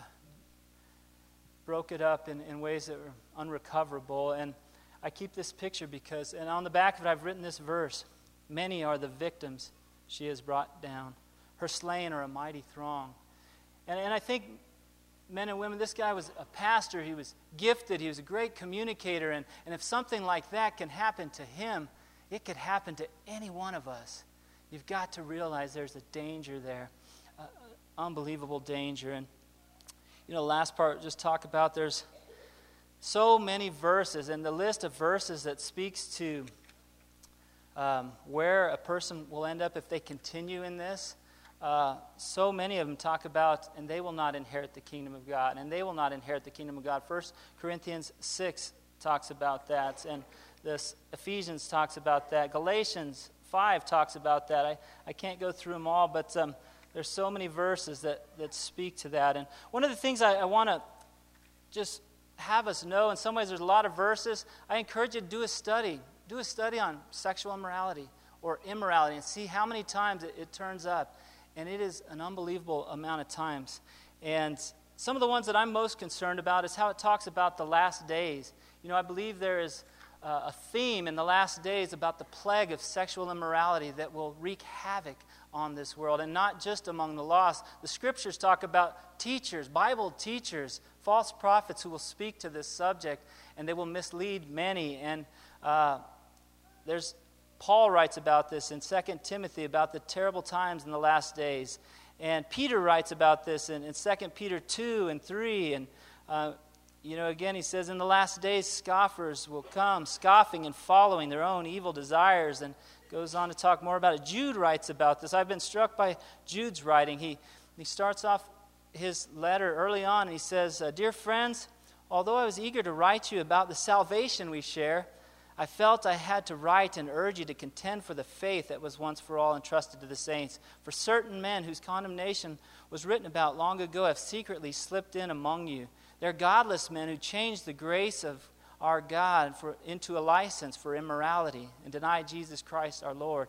broke it up in, in ways that were unrecoverable. And I keep this picture because, and on the back of it, I've written this verse. Many are the victims she has brought down. Her slain are a mighty throng. And, and I think, men and women, this guy was a pastor. He was gifted. He was a great communicator. And, and if something like that can happen to him, it could happen to any one of us. You've got to realize there's a danger there, uh, unbelievable danger. And, you know, the last part, just talk about there's so many verses, and the list of verses that speaks to um, where a person will end up if they continue in this, uh, so many of them talk about, and they will not inherit the kingdom of God, and they will not inherit the kingdom of God. First Corinthians six talks about that, and this Ephesians talks about that. Galatians five talks about that. I, I can't go through them all, but um, there's so many verses that, that speak to that. And one of the things I, I want to just have us know, in some ways there's a lot of verses. I encourage you to do a study. Do a study on sexual immorality or immorality and see how many times it, it turns up. And it is an unbelievable amount of times. And some of the ones that I'm most concerned about is how it talks about the last days. You know, I believe there is uh, a theme in the last days about the plague of sexual immorality that will wreak havoc on this world, and not just among the lost. The scriptures talk about teachers, Bible teachers, false prophets who will speak to this subject, and they will mislead many. And uh, there's Paul writes about this in Second Timothy, about the terrible times in the last days. And Peter writes about this in, in Second Peter two and three. And, uh, you know, again, he says, in the last days scoffers will come, scoffing and following their own evil desires, and goes on to talk more about it. Jude writes about this. I've been struck by Jude's writing. He, he starts off his letter early on, and he says, uh, Dear friends, although I was eager to write you about the salvation we share, I felt I had to write and urge you to contend for the faith that was once for all entrusted to the saints. For certain men whose condemnation was written about long ago have secretly slipped in among you. They're godless men who changed the grace of our God for, into a license for immorality and deny Jesus Christ our Lord.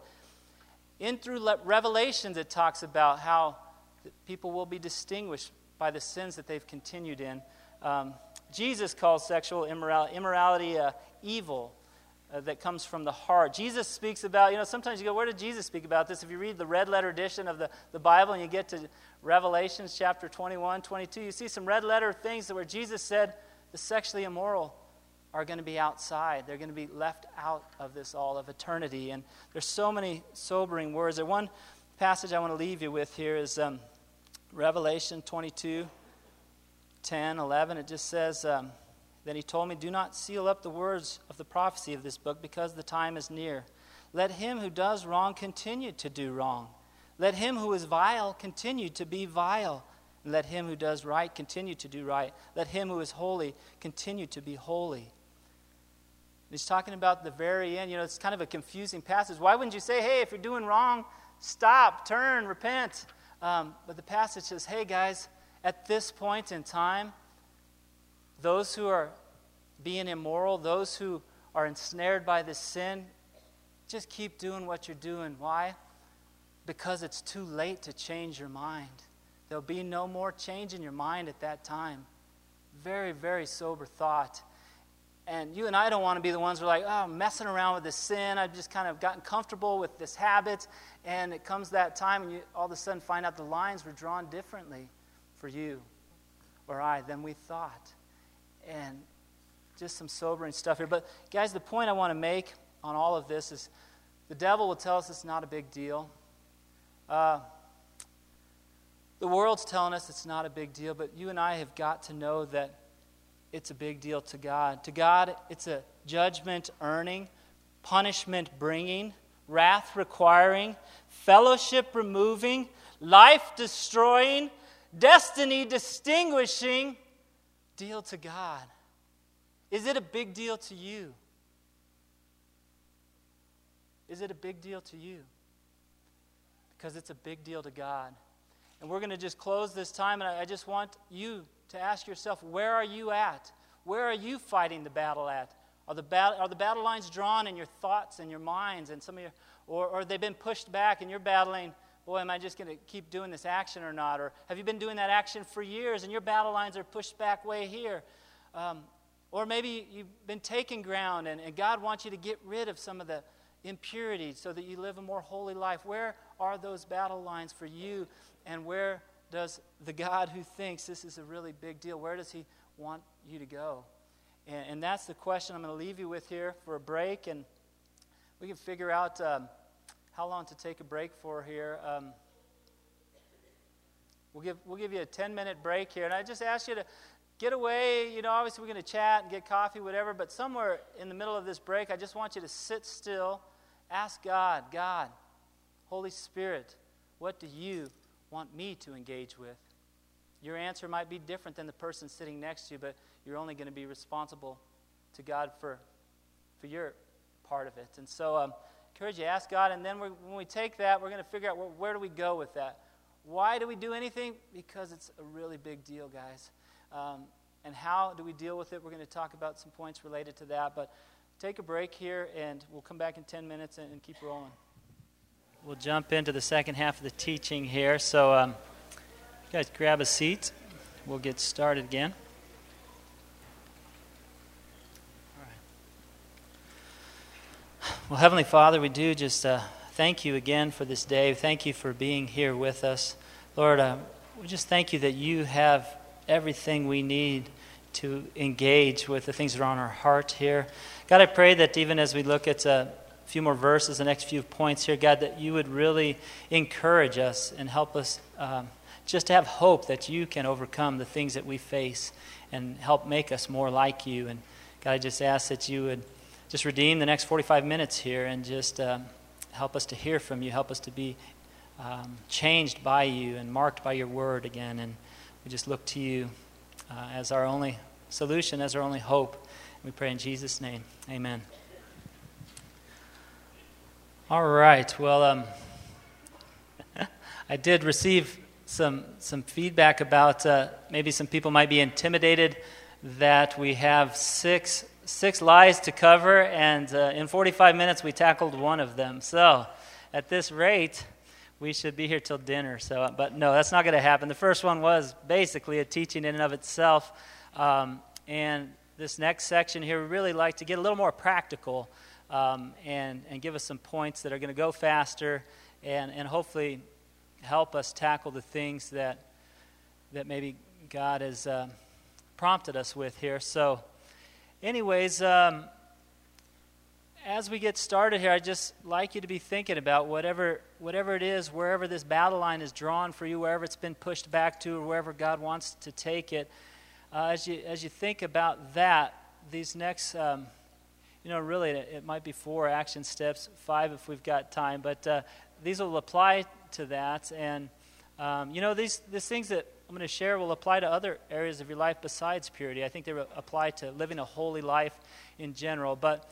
In through Revelations, it talks about how people will be distinguished by the sins that they've continued in. Um, Jesus calls sexual immorality, immorality uh, evil uh, that comes from the heart. Jesus speaks about, you know, sometimes you go, where did Jesus speak about this? If you read the red letter edition of the, the Bible and you get to Revelations chapter twenty-one, twenty-two, you see some red letter things where Jesus said the sexually immoral are going to be outside. They're going to be left out of this all of eternity. And there's so many sobering words. There one passage I want to leave you with here is um, Revelation twenty-two. ten, eleven, it just says, um, Then he told me, do not seal up the words of the prophecy of this book, because the time is near. Let him who does wrong continue to do wrong. Let him who is vile continue to be vile. And let him who does right continue to do right. Let him who is holy continue to be holy. He's talking about the very end. You know, it's kind of a confusing passage. Why wouldn't you say, hey, if you're doing wrong, stop, turn, repent? Um, but the passage says, hey, guys, at this point in time, those who are being immoral, those who are ensnared by this sin, just keep doing what you're doing. Why? Because it's too late to change your mind. There'll be no more change in your mind at that time. Very, very sober thought. And you and I don't want to be the ones who are like, oh, I'm messing around with this sin. I've just kind of gotten comfortable with this habit. And it comes that time and you all of a sudden find out the lines were drawn differently for you or I than we thought. And just some sobering stuff here. But guys, the point I want to make on all of this is the devil will tell us it's not a big deal. Uh, the world's telling us it's not a big deal, but you and I have got to know that it's a big deal to God. To God, it's a judgment earning, punishment bringing, wrath requiring, fellowship removing, life destroying, destiny distinguishing deal to God. Is it a big deal to you? Is it a big deal to you? Because it's a big deal to God. And we're going to just close this time, and I just want you to ask yourself, where are you at? Where are you fighting the battle at? Are the, bat- are the battle lines drawn in your thoughts and your minds, and some of your, or, or they've been pushed back, and you're battling, boy, am I just going to keep doing this action or not? Or have you been doing that action for years, and your battle lines are pushed back way here? Um, or maybe you've been taking ground, and, and God wants you to get rid of some of the impurities so that you live a more holy life. Where are those battle lines for you? And where does the God who thinks this is a really big deal, where does he want you to go? And, and that's the question I'm going to leave you with here for a break. And we can figure out um, how long to take a break for here. Um, we'll give we'll give you a ten-minute break here. And I just ask you to get away. You know, obviously we're going to chat and get coffee, whatever. But somewhere in the middle of this break, I just want you to sit still. Ask God, God, Holy Spirit, what do you want me to engage with? Your answer might be different than the person sitting next to you, but you're only going to be responsible to God for, for your part of it. And so um, I encourage you to ask God, and then we're, when we take that, we're going to figure out where, where do we go with that. Why do we do anything? Because it's a really big deal, guys. Um, and how do we deal with it? We're going to talk about some points related to that, but take a break here, and we'll come back in ten minutes and, and keep rolling. We'll jump into the second half of the teaching here. So um, you guys grab a seat. We'll get started again. All right. Well, Heavenly Father, we do just uh, thank you again for this day. Thank you for being here with us. Lord, uh, we just thank you that you have everything we need to engage with the things that are on our heart here. God, I pray that even as we look at uh, a few more verses, the next few points here, God, that you would really encourage us and help us um, just to have hope that you can overcome the things that we face and help make us more like you. And God, I just ask that you would just redeem the next forty-five minutes here and just um, help us to hear from you, help us to be um, changed by you and marked by your word again. And we just look to you uh, as our only solution, as our only hope. We pray in Jesus' name. Amen. All right. Well, um, I did receive some some feedback about uh, maybe some people might be intimidated that we have six six lies to cover, and uh, in forty-five minutes we tackled one of them. So, at this rate, we should be here till dinner. So, but no, that's not going to happen. The first one was basically a teaching in and of itself, um, and this next section here, we really like to get a little more practical. Um, and, and give us some points that are going to go faster and, and hopefully help us tackle the things that that maybe God has uh, prompted us with here. So anyways, um, as we get started here, I'd just like you to be thinking about whatever whatever it is, wherever this battle line is drawn for you, wherever it's been pushed back to, or wherever God wants to take it. uh, as you as you think about that, these next, um, you know, really it, it might be four action steps, five if we've got time, but uh, these will apply to that. And um, you know, these these things that I'm going to share will apply to other areas of your life besides purity. I think they will apply to living a holy life in general. But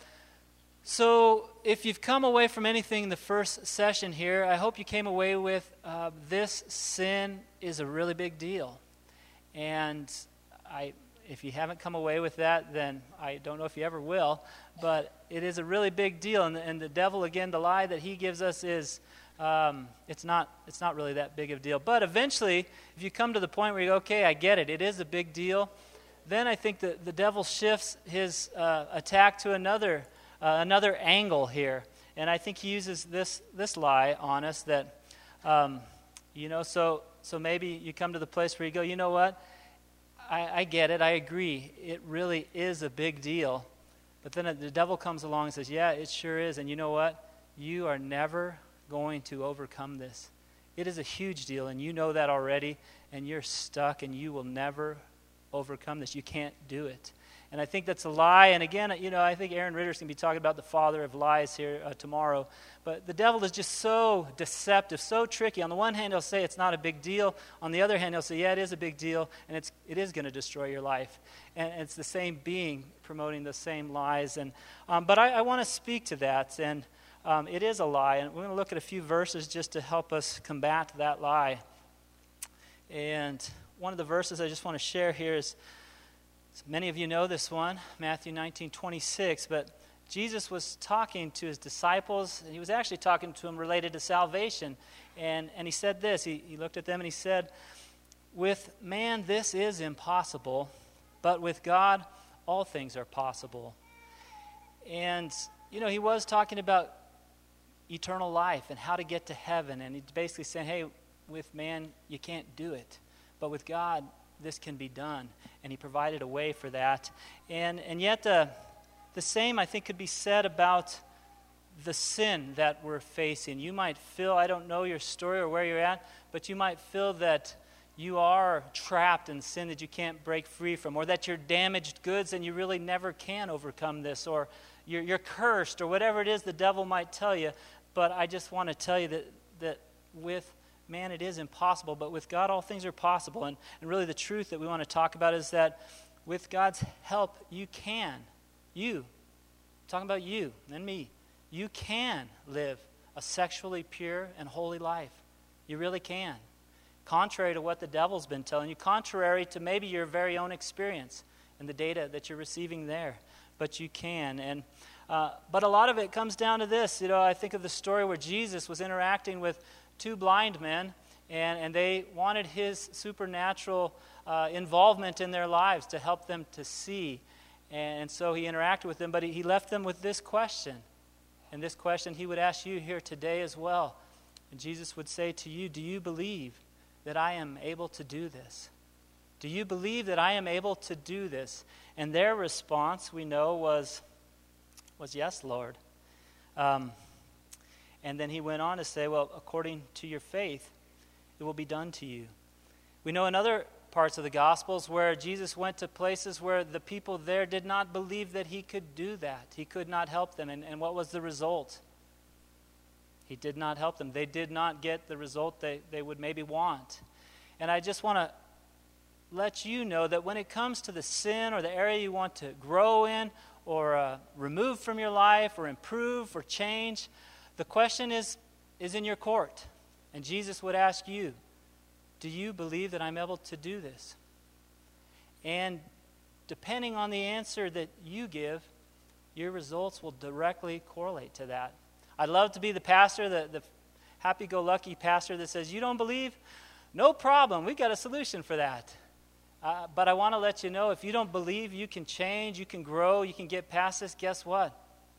so if you've come away from anything in the first session here, I hope you came away with uh, this sin is a really big deal. And I, if you haven't come away with that, then I don't know if you ever will. But it is a really big deal. And, and the devil, again, the lie that he gives us is um, it's not it's not really that big of a deal. But eventually, if you come to the point where you go, okay, I get it, it is a big deal, then I think that the devil shifts his uh, attack to another Uh, another angle here, and I think he uses this this lie on us that, um, you know, so so maybe you come to the place where you go, you know what, I, I get it, I agree, it really is a big deal, but then the devil comes along and says, yeah, it sure is, and you know what, you are never going to overcome this. It is a huge deal, and you know that already, and you're stuck, and you will never overcome this. You can't do it. And I think that's a lie. And again, you know, I think Aaron Ritter's going to be talking about the father of lies here uh, tomorrow. But the devil is just so deceptive, so tricky. On the one hand, he'll say it's not a big deal. On the other hand, he'll say, yeah, it is a big deal, and it's it is going to destroy your life. And it's the same being promoting the same lies. And um, but I, I want to speak to that. And um, it is a lie. And we're going to look at a few verses just to help us combat that lie. And one of the verses I just want to share here is, many of you know this one, Matthew nineteen twenty-six, but Jesus was talking to his disciples, and he was actually talking to them related to salvation, and, and he said this, he, he looked at them and he said, with man this is impossible, but with God all things are possible. And, you know, he was talking about eternal life and how to get to heaven, and he's basically saying, hey, with man you can't do it, but with God this can be done, and he provided a way for that. And and yet uh, the same, I think, could be said about the sin that we're facing. You might feel, I don't know your story or where you're at, but you might feel that you are trapped in sin that you can't break free from, or that you're damaged goods and you really never can overcome this, or you're, you're cursed, or whatever it is the devil might tell you. But I just want to tell you that, that with man, it is impossible, but with God, all things are possible. And, and really the truth that we want to talk about is that with God's help, you can, you, talking about you and me, you can live a sexually pure and holy life. You really can. Contrary to what the devil's been telling you, contrary to maybe your very own experience and the data that you're receiving there, but you can. And uh, but a lot of it comes down to this. You know, I think of the story where Jesus was interacting with two blind men, and, and they wanted his supernatural uh, involvement in their lives to help them to see. And, and so he interacted with them, but he, he left them with this question. And this question he would ask you here today as well. And Jesus would say to you, do you believe that I am able to do this? Do you believe that I am able to do this? And their response, we know, was, was yes, Lord. Um And then he went on to say, well, according to your faith, it will be done to you. We know in other parts of the Gospels where Jesus went to places where the people there did not believe that he could do that. He could not help them. And, and what was the result? He did not help them. They did not get the result they, they would maybe want. And I just want to let you know that when it comes to the sin or the area you want to grow in or uh, remove from your life or improve or change, the question is, is in your court. And Jesus would ask you, do you believe that I'm able to do this? And depending on the answer that you give, your results will directly correlate to that. I'd love to be the pastor, the, the happy-go-lucky pastor that says, you don't believe? No problem, we've got a solution for that. Uh, but I want to let you know, if you don't believe you can change, you can grow, you can get past this, guess what?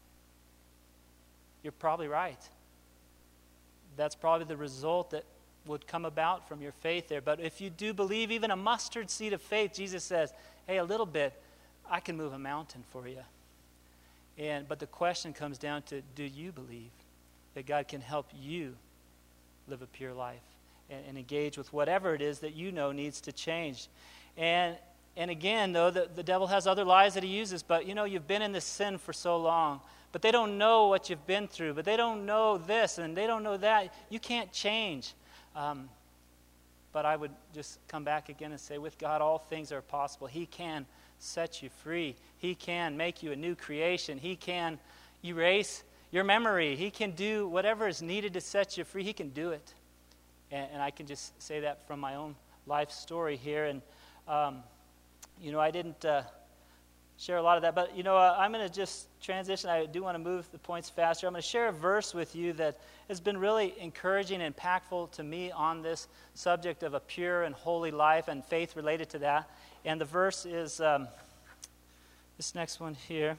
You're probably right. That's probably the result that would come about from your faith there. But if you do believe even a mustard seed of faith, Jesus says, hey, a little bit, I can move a mountain for you. And but the question comes down to, do you believe that God can help you live a pure life and, and engage with whatever it is that you know needs to change? And and again, though, the, the devil has other lies that he uses, but you know, you've been in this sin for so long, but they don't know what you've been through, but they don't know this, and they don't know that. You can't change. Um, but I would just come back again and say, with God, all things are possible. He can set you free. He can make you a new creation. He can erase your memory. He can do whatever is needed to set you free. He can do it. And, and I can just say that from my own life story here. And, um, you know, I didn't uh, share a lot of that. But, you know, uh, I'm going to just transition. I do want to move the points faster. I'm going to share a verse with you that has been really encouraging and impactful to me on this subject of a pure and holy life and faith related to that. And the verse is um, this next one here.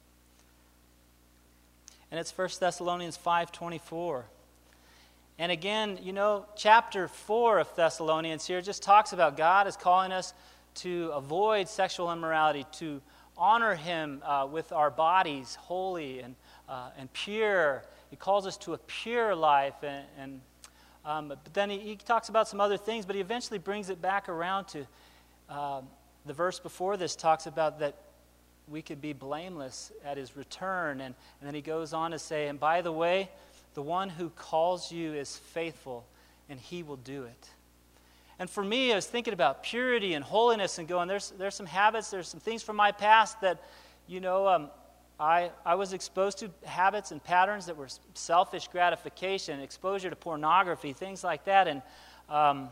And it's First Thessalonians five twenty-four. And again, you know, chapter four of Thessalonians here just talks about God is calling us to avoid sexual immorality, to honor Him uh, with our bodies, holy and uh, and pure. He calls us to a pure life, and, and um, but then he, he talks about some other things, but he eventually brings it back around to uh, the verse before this talks about that we could be blameless at His return, and, and then he goes on to say, and by the way, the one who calls you is faithful, and He will do it. And for me, I was thinking about purity and holiness and going, there's there's some habits, there's some things from my past that, you know, um, I, I was exposed to habits and patterns that were selfish gratification, exposure to pornography, things like that. And um,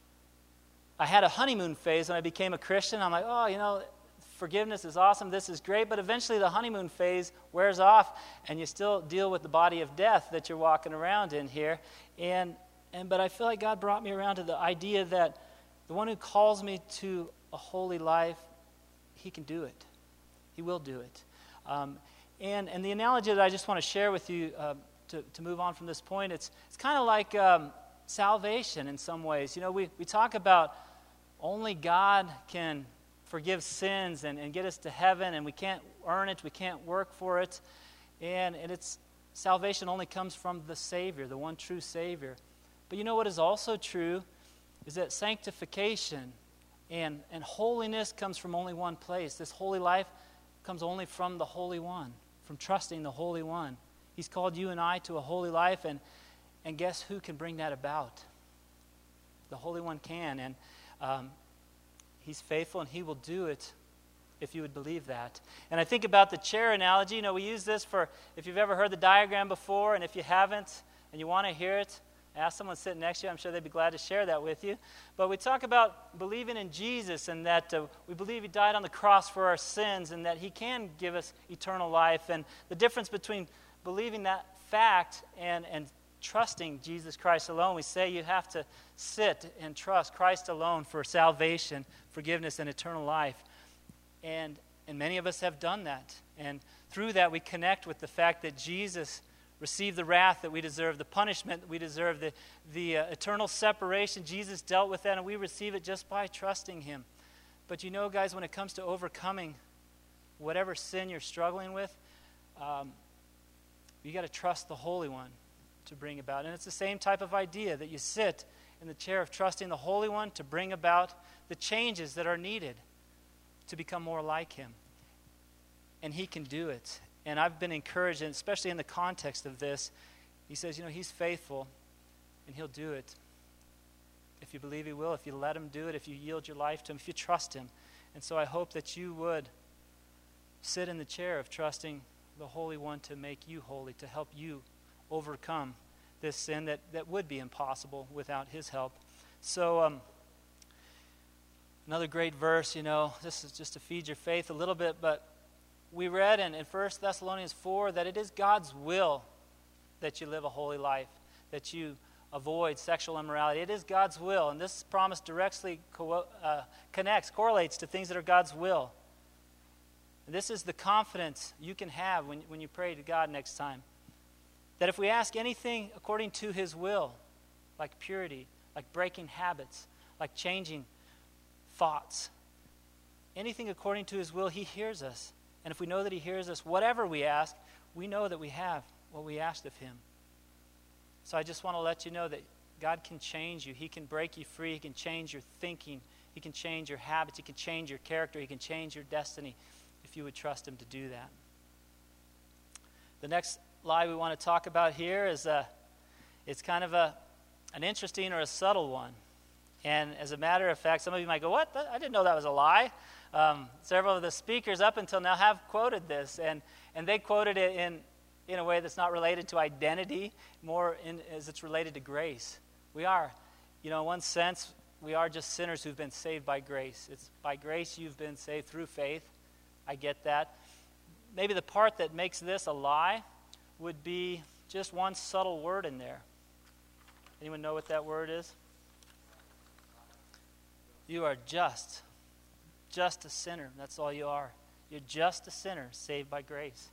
I had a honeymoon phase when I became a Christian. I'm like, oh, you know, forgiveness is awesome, this is great, but eventually the honeymoon phase wears off, and you still deal with the body of death that you're walking around in here. And And but I feel like God brought me around to the idea that the one who calls me to a holy life, He can do it. He will do it. Um, and and the analogy that I just want to share with you uh, to, to move on from this point, it's it's kind of like um, salvation in some ways. You know, we, we talk about only God can forgive sins and, and get us to heaven, and we can't earn it, we can't work for it. And, and it's salvation only comes from the Savior, the one true Savior. But you know what is also true is that sanctification and, and holiness comes from only one place. This holy life comes only from the Holy One, from trusting the Holy One. He's called you and I to a holy life, and, and guess who can bring that about? The Holy One can, and um, He's faithful, and He will do it if you would believe that. And I think about the chair analogy. You know, we use this for, if you've ever heard the diagram before, and if you haven't, and you want to hear it, ask someone sitting next to you. I'm sure they'd be glad to share that with you. But we talk about believing in Jesus, and that uh, we believe He died on the cross for our sins, and that He can give us eternal life. And the difference between believing that fact and, and trusting Jesus Christ alone, we say you have to sit and trust Christ alone for salvation, forgiveness, and eternal life. And, and many of us have done that. And through that, we connect with the fact that Jesus received the wrath that we deserve, the punishment that we deserve, the, the uh, eternal separation. Jesus dealt with that, and we receive it just by trusting Him. But you know, guys, when it comes to overcoming whatever sin you're struggling with, um, you got to trust the Holy One to bring about. And it's the same type of idea, that you sit in the chair of trusting the Holy One to bring about the changes that are needed to become more like Him. And He can do it. And I've been encouraged, and especially in the context of this, He says, you know, He's faithful, and He'll do it. If you believe He will, if you let Him do it, if you yield your life to Him, if you trust Him. And so I hope that you would sit in the chair of trusting the Holy One to make you holy, to help you overcome this sin that, that would be impossible without His help. So, um, another great verse, you know, this is just to feed your faith a little bit, but we read in, in First Thessalonians four that it is God's will that you live a holy life, that you avoid sexual immorality. It is God's will, and this promise directly co- uh, connects, correlates to things that are God's will. And this is the confidence you can have when, when you pray to God next time, that if we ask anything according to His will, like purity, like breaking habits, like changing thoughts, anything according to His will, He hears us. And if we know that He hears us, whatever we ask, we know that we have what we asked of Him. So I just want to let you know that God can change you. He can break you free. He can change your thinking He can change your habits. He can change your character. He can change your destiny if you would trust him to do that. The next lie we want to talk about here is a, it's kind of a, an interesting or a subtle one. And as a matter of fact, some of you might go, what? I didn't know that was a lie. Um, several of the speakers up until now have quoted this, and, and they quoted it in, in a way that's not related to identity, more in, as it's related to grace. We are, you know, in one sense, we are just sinners who've been saved by grace. It's by grace you've been saved through faith. I get that. Maybe the part that makes this a lie would be just one subtle word in there. Anyone know what that word is? You are just. Just a sinner. That's all you are. You're just a sinner saved by grace.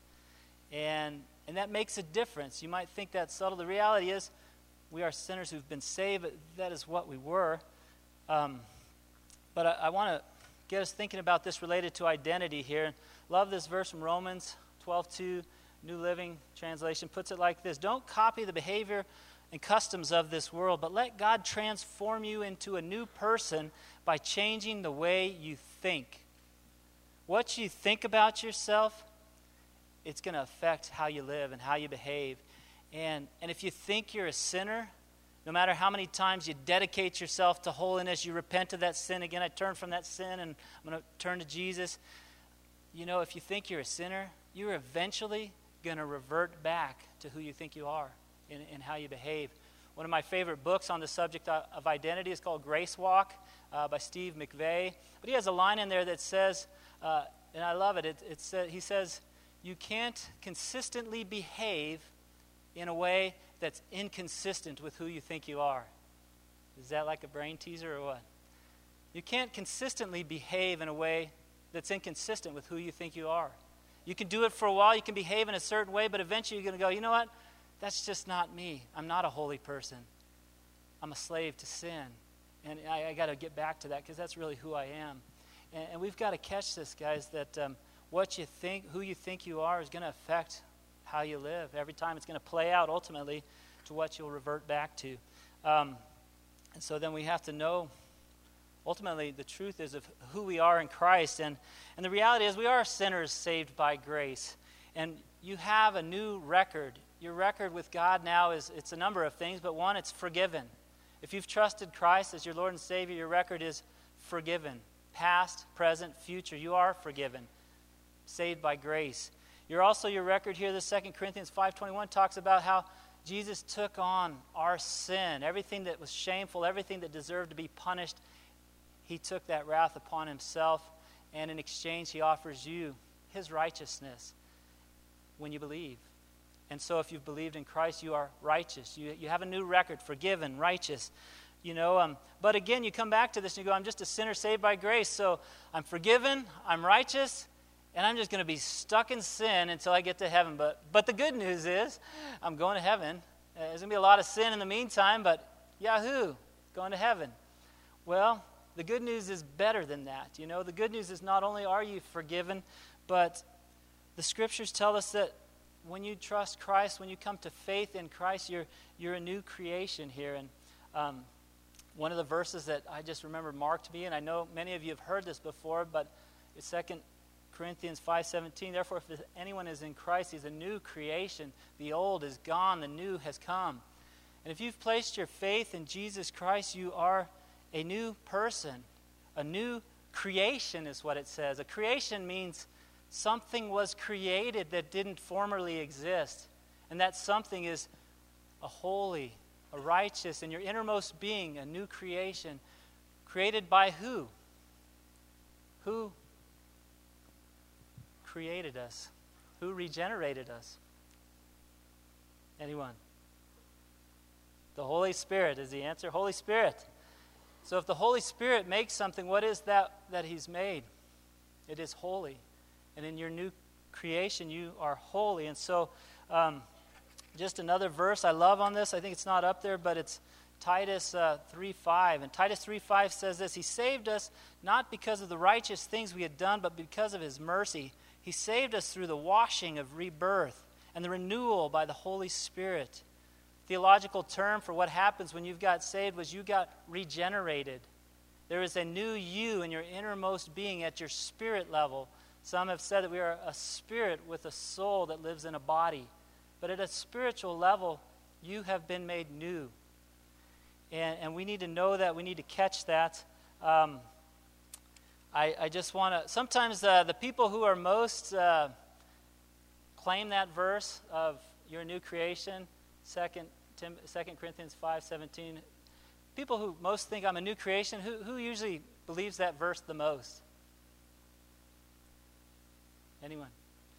And and that makes a difference. You might think that's subtle. The reality is we are sinners who've been saved. That is what we were. Um, but I, I want to get us thinking about this related to identity here. Love this verse from Romans twelve two, New Living Translation, puts it like this. Don't copy the behavior and customs of this world, but let God transform you into a new person by changing the way you think. What you think about yourself, it's going to affect how you live and how you behave. And, and if you think you're a sinner, no matter how many times you dedicate yourself to holiness, you repent of that sin again, I turn from that sin and I'm going to turn to Jesus. You know, if you think you're a sinner, you're eventually going to revert back to who you think you are and, and how you behave. One of my favorite books on the subject of identity is called Grace Walk uh, by Steve McVey. But he has a line in there that says, uh, and I love it, it, it sa- he says, you can't consistently behave in a way that's inconsistent with who you think you are. Is that like a brain teaser or what? You can't consistently behave in a way that's inconsistent with who you think you are. You can do it for a while, you can behave in a certain way, but eventually you're going to go, you know what? That's just not me. I'm not a holy person. I'm a slave to sin. And I, I got to get back to that because that's really who I am. And, and we've got to catch this, guys, that um, what you think, who you think you are is going to affect how you live. Every time it's going to play out ultimately to what you'll revert back to. Um, and so then we have to know, ultimately, the truth is of who we are in Christ. And, and the reality is we are sinners saved by grace. And you have a new record. Your record with God now is, it's a number of things, but one, it's forgiven. If you've trusted Christ as your Lord and Savior, your record is forgiven. Past, present, future, you are forgiven. Saved by grace. You're also, your record here, the Second Corinthians five twenty-one talks about how Jesus took on our sin. Everything that was shameful, everything that deserved to be punished, he took that wrath upon himself, and in exchange he offers you his righteousness when you believe. And so if you've believed in Christ, you are righteous. You, you have a new record, forgiven, righteous. You know, um, but again, you come back to this and you go, I'm just a sinner saved by grace, so I'm forgiven, I'm righteous, and I'm just going to be stuck in sin until I get to heaven. But but the good news is I'm going to heaven. Uh, there's going to be a lot of sin in the meantime, but yahoo, going to heaven. Well, the good news is better than that. You know, the good news is not only are you forgiven, but the scriptures tell us that when you trust Christ, when you come to faith in Christ, you're you're a new creation here. And um, one of the verses that I just remember marked me, and I know many of you have heard this before, but it's Second Corinthians five seventeen. Therefore, if anyone is in Christ, he's a new creation. The old is gone, the new has come. And if you've placed your faith in Jesus Christ, you are a new person. A new creation is what it says. A creation means something was created that didn't formerly exist. And that something is a holy, a righteous, in your innermost being, a new creation. Created by who? Who created us? Who regenerated us? Anyone? The Holy Spirit is the answer. Holy Spirit. So if the Holy Spirit makes something, what is that that he's made? It is holy. And in your new creation, you are holy. And so um, just another verse I love on this. I think it's not up there, but it's Titus uh, three five. And Titus three five says this: He saved us not because of the righteous things we had done, but because of his mercy. He saved us through the washing of rebirth and the renewal by the Holy Spirit. Theological term for what happens when you've got saved was you got regenerated. There is a new you in your innermost being at your spirit level. Some have said that we are a spirit with a soul that lives in a body. But at a spiritual level, you have been made new. And, and we need to know that. We need to catch that. Um, I, I just want to, sometimes uh, the people who are most, uh, claim that verse of your new creation, Second Corinthians five seventeen. People who most think I'm a new creation, who, who usually believes that verse the most? Anyone?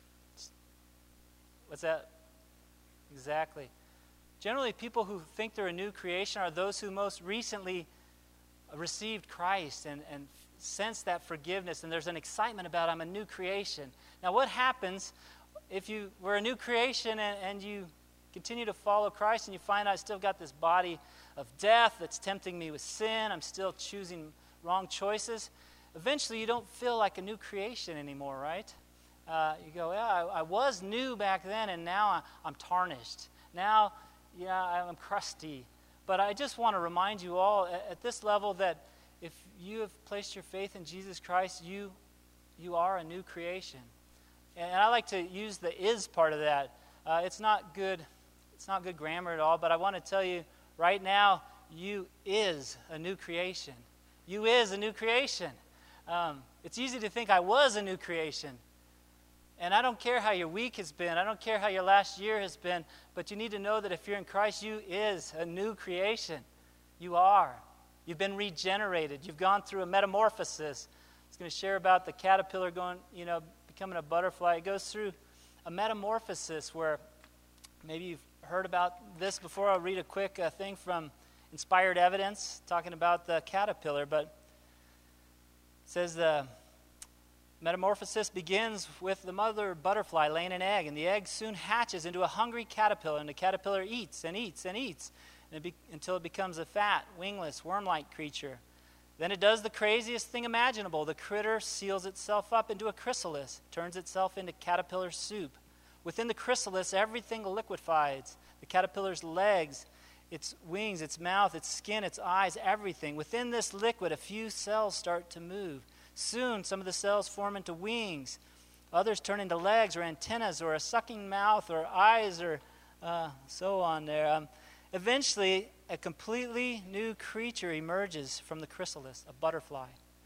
What's that? Exactly. Generally, people who think they're a new creation are those who most recently received Christ and, and sense that forgiveness, and there's an excitement about I'm a new creation. Now, what happens if you were a new creation and, and you continue to follow Christ and you find out I still got this body of death that's tempting me with sin, I'm still choosing wrong choices? Eventually, you don't feel like a new creation anymore, right? Uh, you go, yeah, I, I was new back then, and now I, I'm tarnished. Now, yeah, I'm crusty. But I just want to remind you all at, at this level that if you have placed your faith in Jesus Christ, you you are a new creation. And I like to use the is part of that. Uh, it's not good. It's not good grammar at all. But I want to tell you right now, you is a new creation. You is a new creation. Um, it's easy to think I was a new creation. And I don't care how your week has been. I don't care how your last year has been. But you need to know that if you're in Christ, you is a new creation. You are. You've been regenerated. You've gone through a metamorphosis. I was going to share about the caterpillar going, you know, becoming a butterfly. It goes through a metamorphosis where maybe you've heard about this before. I'll read a quick uh, thing from Inspired Evidence talking about the caterpillar. But it says the metamorphosis begins with the mother butterfly laying an egg, and the egg soon hatches into a hungry caterpillar, and the caterpillar eats and eats and eats and it be, until it becomes a fat, wingless, worm-like creature. Then it does the craziest thing imaginable. The critter seals itself up into a chrysalis, turns itself into caterpillar soup. Within the chrysalis, everything liquefies. The caterpillar's legs, its wings, its mouth, its skin, its eyes, everything. Within this liquid, a few cells start to move. Soon, some of the cells form into wings. Others turn into legs or antennas or a sucking mouth or eyes or uh, so on there. Um, eventually, a completely new creature emerges from the chrysalis, a butterfly.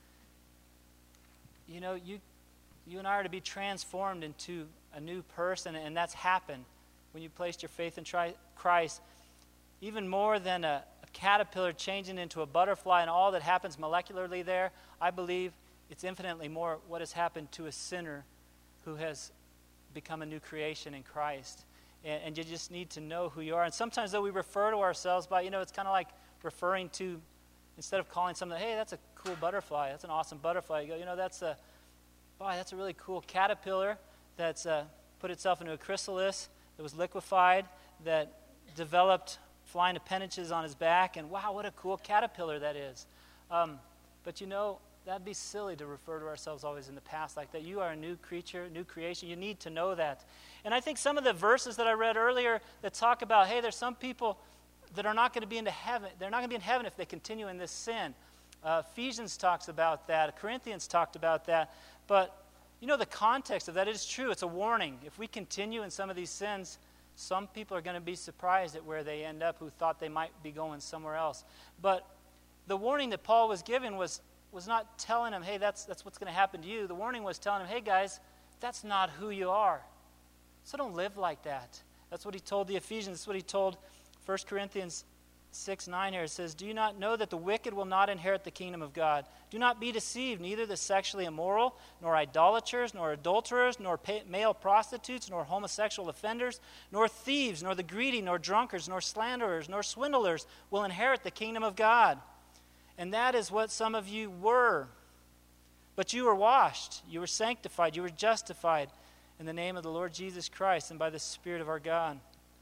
You know, you, you and I are to be transformed into a new person, and that's happened when you placed your faith in tri- Christ. Even more than a, a caterpillar changing into a butterfly and all that happens molecularly there, I believe it's infinitely more what has happened to a sinner who has become a new creation in Christ. And, and you just need to know who you are. And sometimes, though, we refer to ourselves by, you know, it's kind of like referring to, instead of calling something, hey, that's a cool butterfly, that's an awesome butterfly, you go, you know, that's a, boy, that's a really cool caterpillar that's uh, put itself into a chrysalis, that was liquefied, that developed flying appendages on his back, and wow, what a cool caterpillar that is. Um, but you know, that'd be silly to refer to ourselves always in the past like that. You are a new creature, new creation. You need to know that. And I think some of the verses that I read earlier that talk about, hey, there's some people that are not going to be into heaven. They're not going to be in heaven if they continue in this sin. Uh, Ephesians talks about that. Corinthians talked about that. But, you know, the context of that is true. It's a warning. If we continue in some of these sins, some people are going to be surprised at where they end up who thought they might be going somewhere else. But the warning that Paul was given was was not telling them, hey, that's that's what's going to happen to you. The warning was telling them, hey, guys, that's not who you are. So don't live like that. That's what he told the Ephesians. That's what he told First Corinthians six nine here. It says, do you not know that the wicked will not inherit the kingdom of God? Do not be deceived. Neither the sexually immoral, nor idolaters, nor adulterers, nor pay, male prostitutes, nor homosexual offenders, nor thieves, nor the greedy, nor drunkards, nor slanderers, nor swindlers will inherit the kingdom of God. And that is what some of you were. But you were washed, you were sanctified, you were justified in the name of the Lord Jesus Christ and by the Spirit of our God.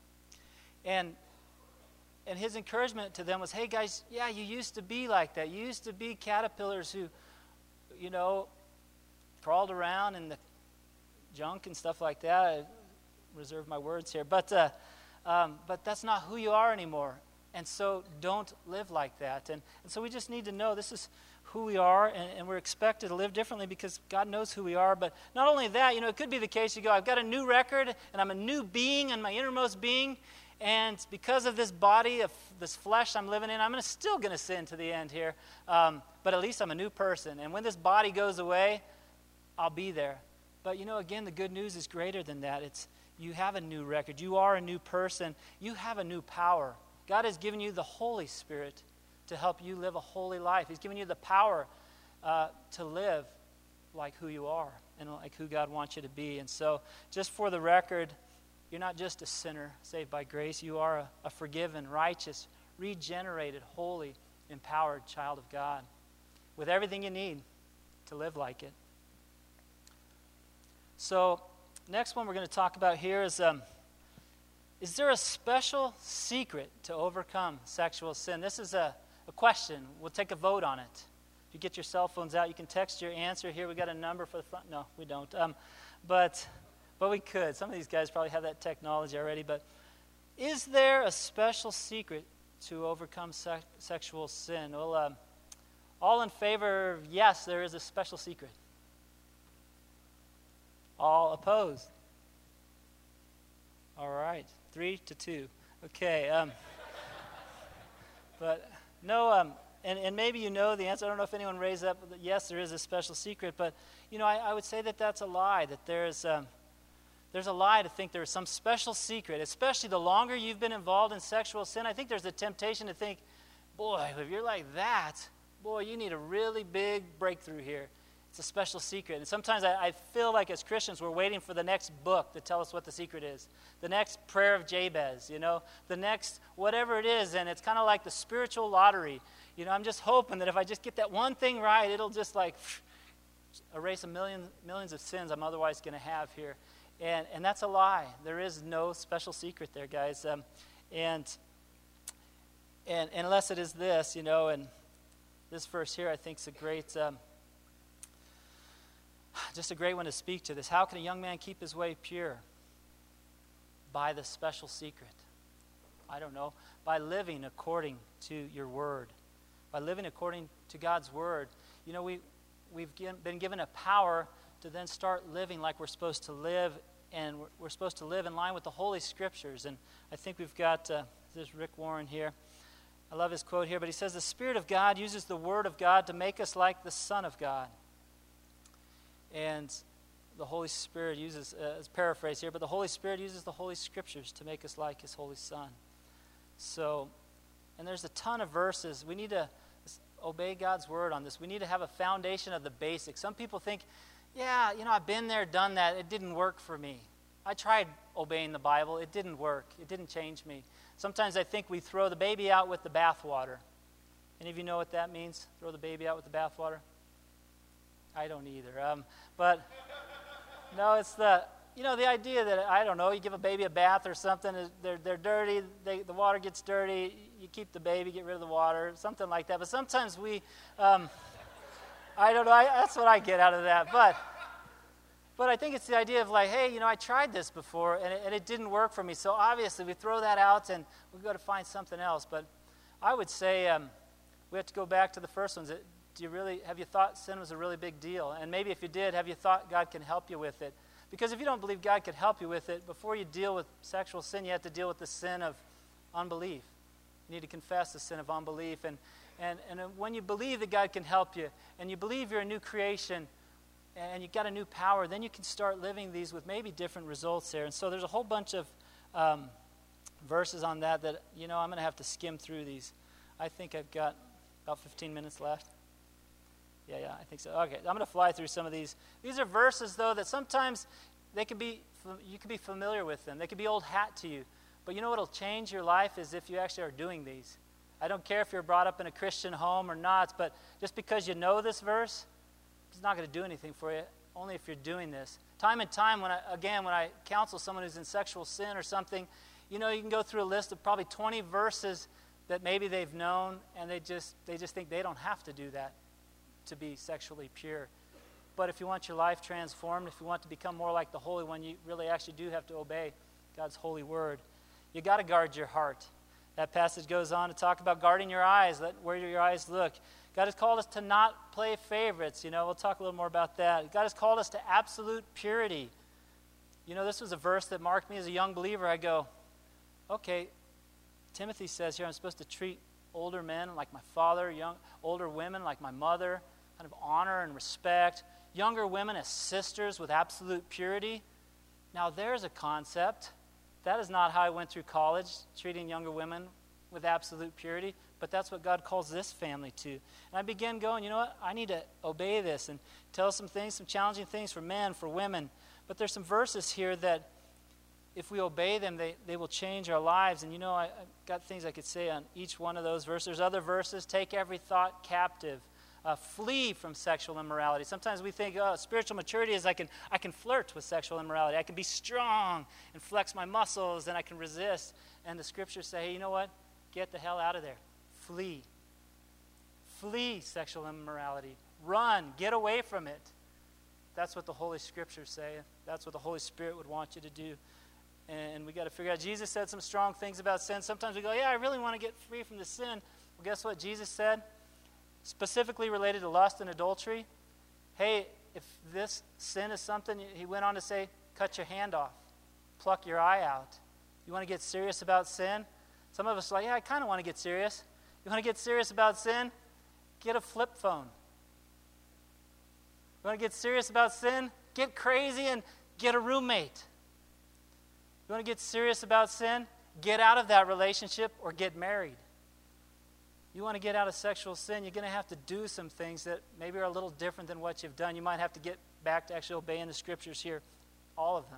And and his encouragement to them was, hey guys, yeah, you used to be like that. You used to be caterpillars who, you know, crawled around in the junk and stuff like that. I reserve my words here. But, uh, um, but that's not who you are anymore. And so don't live like that. And, and so we just need to know this is who we are, and, and we're expected to live differently because God knows who we are. But not only that, you know, it could be the case you go, I've got a new record, and I'm a new being in my innermost being, and because of this body, of this flesh I'm living in, I'm gonna, still going to sin to the end here. Um, but at least I'm a new person. And when this body goes away, I'll be there. But, you know, again, the good news is greater than that. It's you have a new record. You are a new person. You have a new power. God has given you the Holy Spirit to help you live a holy life. He's given you the power uh, to live like who you are and like who God wants you to be. And so, just for the record, you're not just a sinner saved by grace. You are a, a forgiven, righteous, regenerated, holy, empowered child of God with everything you need to live like it. So, next one we're going to talk about here is, um, is there a special secret to overcome sexual sin? This is a, a question. We'll take a vote on it. If you get your cell phones out, you can text your answer here. We got a number for the front. No, we don't. Um, but but we could. Some of these guys probably have that technology already. But is there a special secret to overcome se- sexual sin? Well, um, all in favor of yes, there is a special secret. All opposed? All right, three to two. Okay, um, but no, um, and, and maybe you know the answer. I don't know if anyone raised up, yes, there is a special secret, but, you know, I, I would say that that's a lie, that there's, um, there's a lie to think there's some special secret, especially the longer you've been involved in sexual sin. I think there's a temptation to think, boy, if you're like that, boy, you need a really big breakthrough here. It's a special secret. And sometimes I, I feel like as Christians we're waiting for the next book to tell us what the secret is. The next prayer of Jabez, you know, the next whatever it is. And it's kind of like the spiritual lottery. You know, I'm just hoping that if I just get that one thing right, it'll just like erase a million millions of sins I'm otherwise going to have here. And and that's a lie. There is no special secret there, guys. Um, and, and, and unless it is this, you know, and this verse here I think is a great... Um, Just a great one to speak to this. How can a young man keep his way pure? By the special secret. I don't know. By living according to your word. By living according to God's word. You know, we, we've been given a power to then start living like we're supposed to live, and we're, we're supposed to live in line with the Holy Scriptures. And I think we've got, uh, this Rick Warren here. I love his quote here, but he says, the Spirit of God uses the word of God to make us like the Son of God. And the Holy Spirit uses, uh, it's paraphrased here, but the Holy Spirit uses the Holy Scriptures to make us like His Holy Son. So, and there's a ton of verses. We need to obey God's word on this. We need to have a foundation of the basics. Some people think, yeah, you know, I've been there, done that. It didn't work for me. I tried obeying the Bible. It didn't work. It didn't change me. Sometimes I think we throw the baby out with the bathwater. Any of you know what that means? Throw the baby out with the bathwater? I don't either. Um, but, no, it's the, you know, the idea that, I don't know, you give a baby a bath or something, they're, they're dirty, they, the water gets dirty, you keep the baby, get rid of the water, something like that. But sometimes we, um, I don't know, I, that's what I get out of that. But, but I think it's the idea of like, hey, you know, I tried this before, and it, and it didn't work for me. So obviously we throw that out, and we've got to find something else. But I would say um, we have to go back to the first ones. It, Do you really, have you thought sin was a really big deal? And maybe if you did, have you thought God can help you with it? Because if you don't believe God could help you with it, before you deal with sexual sin, you have to deal with the sin of unbelief. You need to confess the sin of unbelief. And, and, and when you believe that God can help you, and you believe you're a new creation, and you've got a new power, then you can start living these with maybe different results there. And so there's a whole bunch of um, verses on that that, you know, I'm going to have to skim through these. I think I've got about fifteen minutes left. Yeah, yeah, I think so. Okay, I'm going to fly through some of these. These are verses, though, that sometimes they can be, you can be familiar with them. They can be old hat to you. But you know what will change your life is if you actually are doing these. I don't care if you're brought up in a Christian home or not, but just because you know this verse, it's not going to do anything for you, only if you're doing this. Time and time, when I, again, when I counsel someone who's in sexual sin or something, you know, you can go through a list of probably twenty verses that maybe they've known, and they just they just think they don't have to do that to be sexually pure. But if you want your life transformed, if you want to become more like the Holy One, you really actually do have to obey God's holy word. You got to guard your heart. That passage goes on to talk about guarding your eyes, let where your eyes look. God has called us to not play favorites. You know, we'll talk a little more about that. God has called us to absolute purity. You know, this was a verse that marked me as a young believer. I go, okay, Timothy says here I'm supposed to treat older men like my father, young older women like my mother, kind of honor and respect, younger women as sisters with absolute purity. Now there's a concept. That is not how I went through college, treating younger women with absolute purity, but that's what God calls this family to. And I began going, you know what, I need to obey this and tell some things, some challenging things for men, for women. But there's some verses here that if we obey them, they, they will change our lives. And you know, I, I've got things I could say on each one of those verses. There's other verses, take every thought captive. Uh, flee from sexual immorality. Sometimes we think, oh, spiritual maturity is I can, I can flirt with sexual immorality. I can be strong and flex my muscles and I can resist. And the scriptures say, hey, you know what? Get the hell out of there. Flee. Flee sexual immorality. Run. Get away from it. That's what the Holy Scriptures say. That's what the Holy Spirit would want you to do. And we got to figure out, Jesus said some strong things about sin. Sometimes we go, yeah, I really want to get free from this sin. Well, guess what Jesus said? Specifically related to lust and adultery. Hey, if this sin is something, he went on to say, cut your hand off. Pluck your eye out. You want to get serious about sin? Some of us are like, yeah, I kind of want to get serious. You want to get serious about sin? Get a flip phone. You want to get serious about sin? Get crazy and get a roommate. You want to get serious about sin? Get out of that relationship or get married. You want to get out of sexual sin, you're going to have to do some things that maybe are a little different than what you've done. You might have to get back to actually obeying the scriptures here, all of them.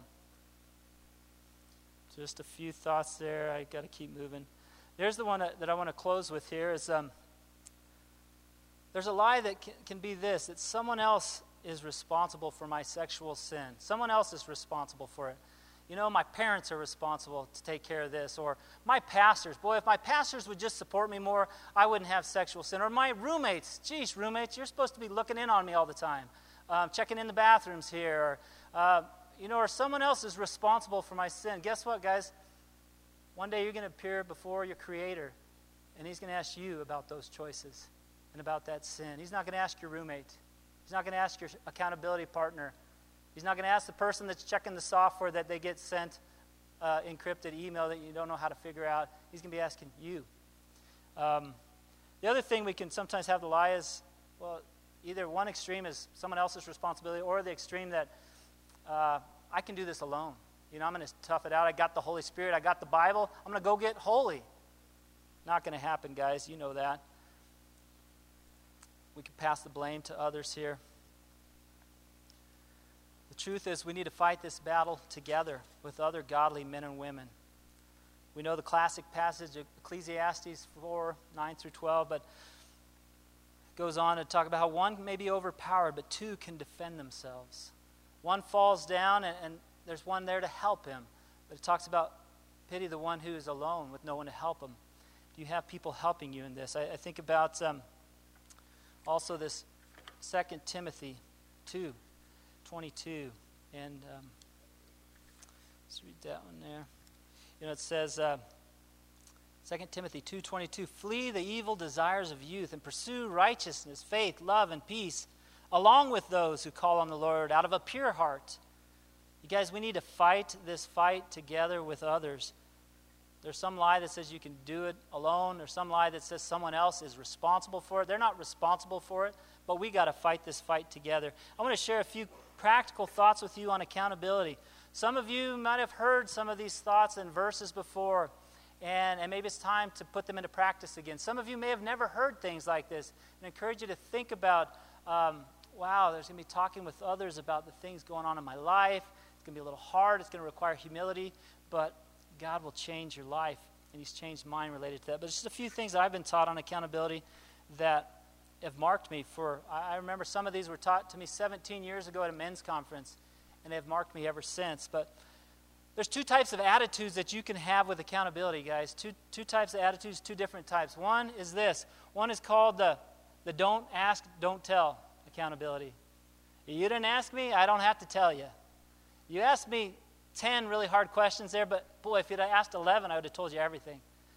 Just a few thoughts there. I got to keep moving. There's the one that, that I want to close with here is um, there's a lie that can, can be this, that someone else is responsible for my sexual sin. Someone else is responsible for it. You know, my parents are responsible to take care of this. Or my pastors. Boy, if my pastors would just support me more, I wouldn't have sexual sin. Or my roommates. Geez, roommates, you're supposed to be looking in on me all the time. Um, checking in the bathrooms here. Or, uh, you know, or someone else is responsible for my sin. Guess what, guys? One day you're going to appear before your Creator. And He's going to ask you about those choices. And about that sin. He's not going to ask your roommate. He's not going to ask your accountability partner. He's not going to ask the person that's checking the software that they get sent uh, encrypted email that you don't know how to figure out. He's going to be asking you. Um, the other thing we can sometimes have the lie is, well, either one extreme is someone else's responsibility or the extreme that uh, I can do this alone. You know, I'm going to tough it out. I got the Holy Spirit. I got the Bible. I'm going to go get holy. Not going to happen, guys. You know that. We can pass the blame to others here. The truth is we need to fight this battle together with other godly men and women. We know the classic passage of Ecclesiastes four, nine through twelve, but it goes on to talk about how one may be overpowered, but two can defend themselves. One falls down, and, and there's one there to help him. But it talks about pity the one who is alone with no one to help him. Do you have people helping you in this? I, I think about um, also this Second Timothy two. twenty-two, and um, let's read that one there. You know, it says, uh, Second Timothy two twenty-two, flee the evil desires of youth and pursue righteousness, faith, love, and peace, along with those who call on the Lord out of a pure heart. You guys, we need to fight this fight together with others. There's some lie that says you can do it alone. There's some lie that says someone else is responsible for it. They're not responsible for it, but we got to fight this fight together. I want to share a few practical thoughts with you on accountability. Some of you might have heard some of these thoughts and verses before, and, and maybe it's time to put them into practice again. Some of you may have never heard things like this, and I encourage you to think about, um, wow, there's going to be talking with others about the things going on in my life. It's going to be a little hard. It's going to require humility, but God will change your life, and He's changed mine related to that. But just a few things that I've been taught on accountability that have marked me for, I remember some of these were taught to me seventeen years ago at a men's conference, and they have marked me ever since. But there's two types of attitudes that you can have with accountability, guys. Two two types of attitudes, two different types. One is this. One is called the, the don't ask, don't tell accountability. You didn't ask me, I don't have to tell you. You asked me ten really hard questions there, but boy, if you'd asked eleven, I would have told you everything.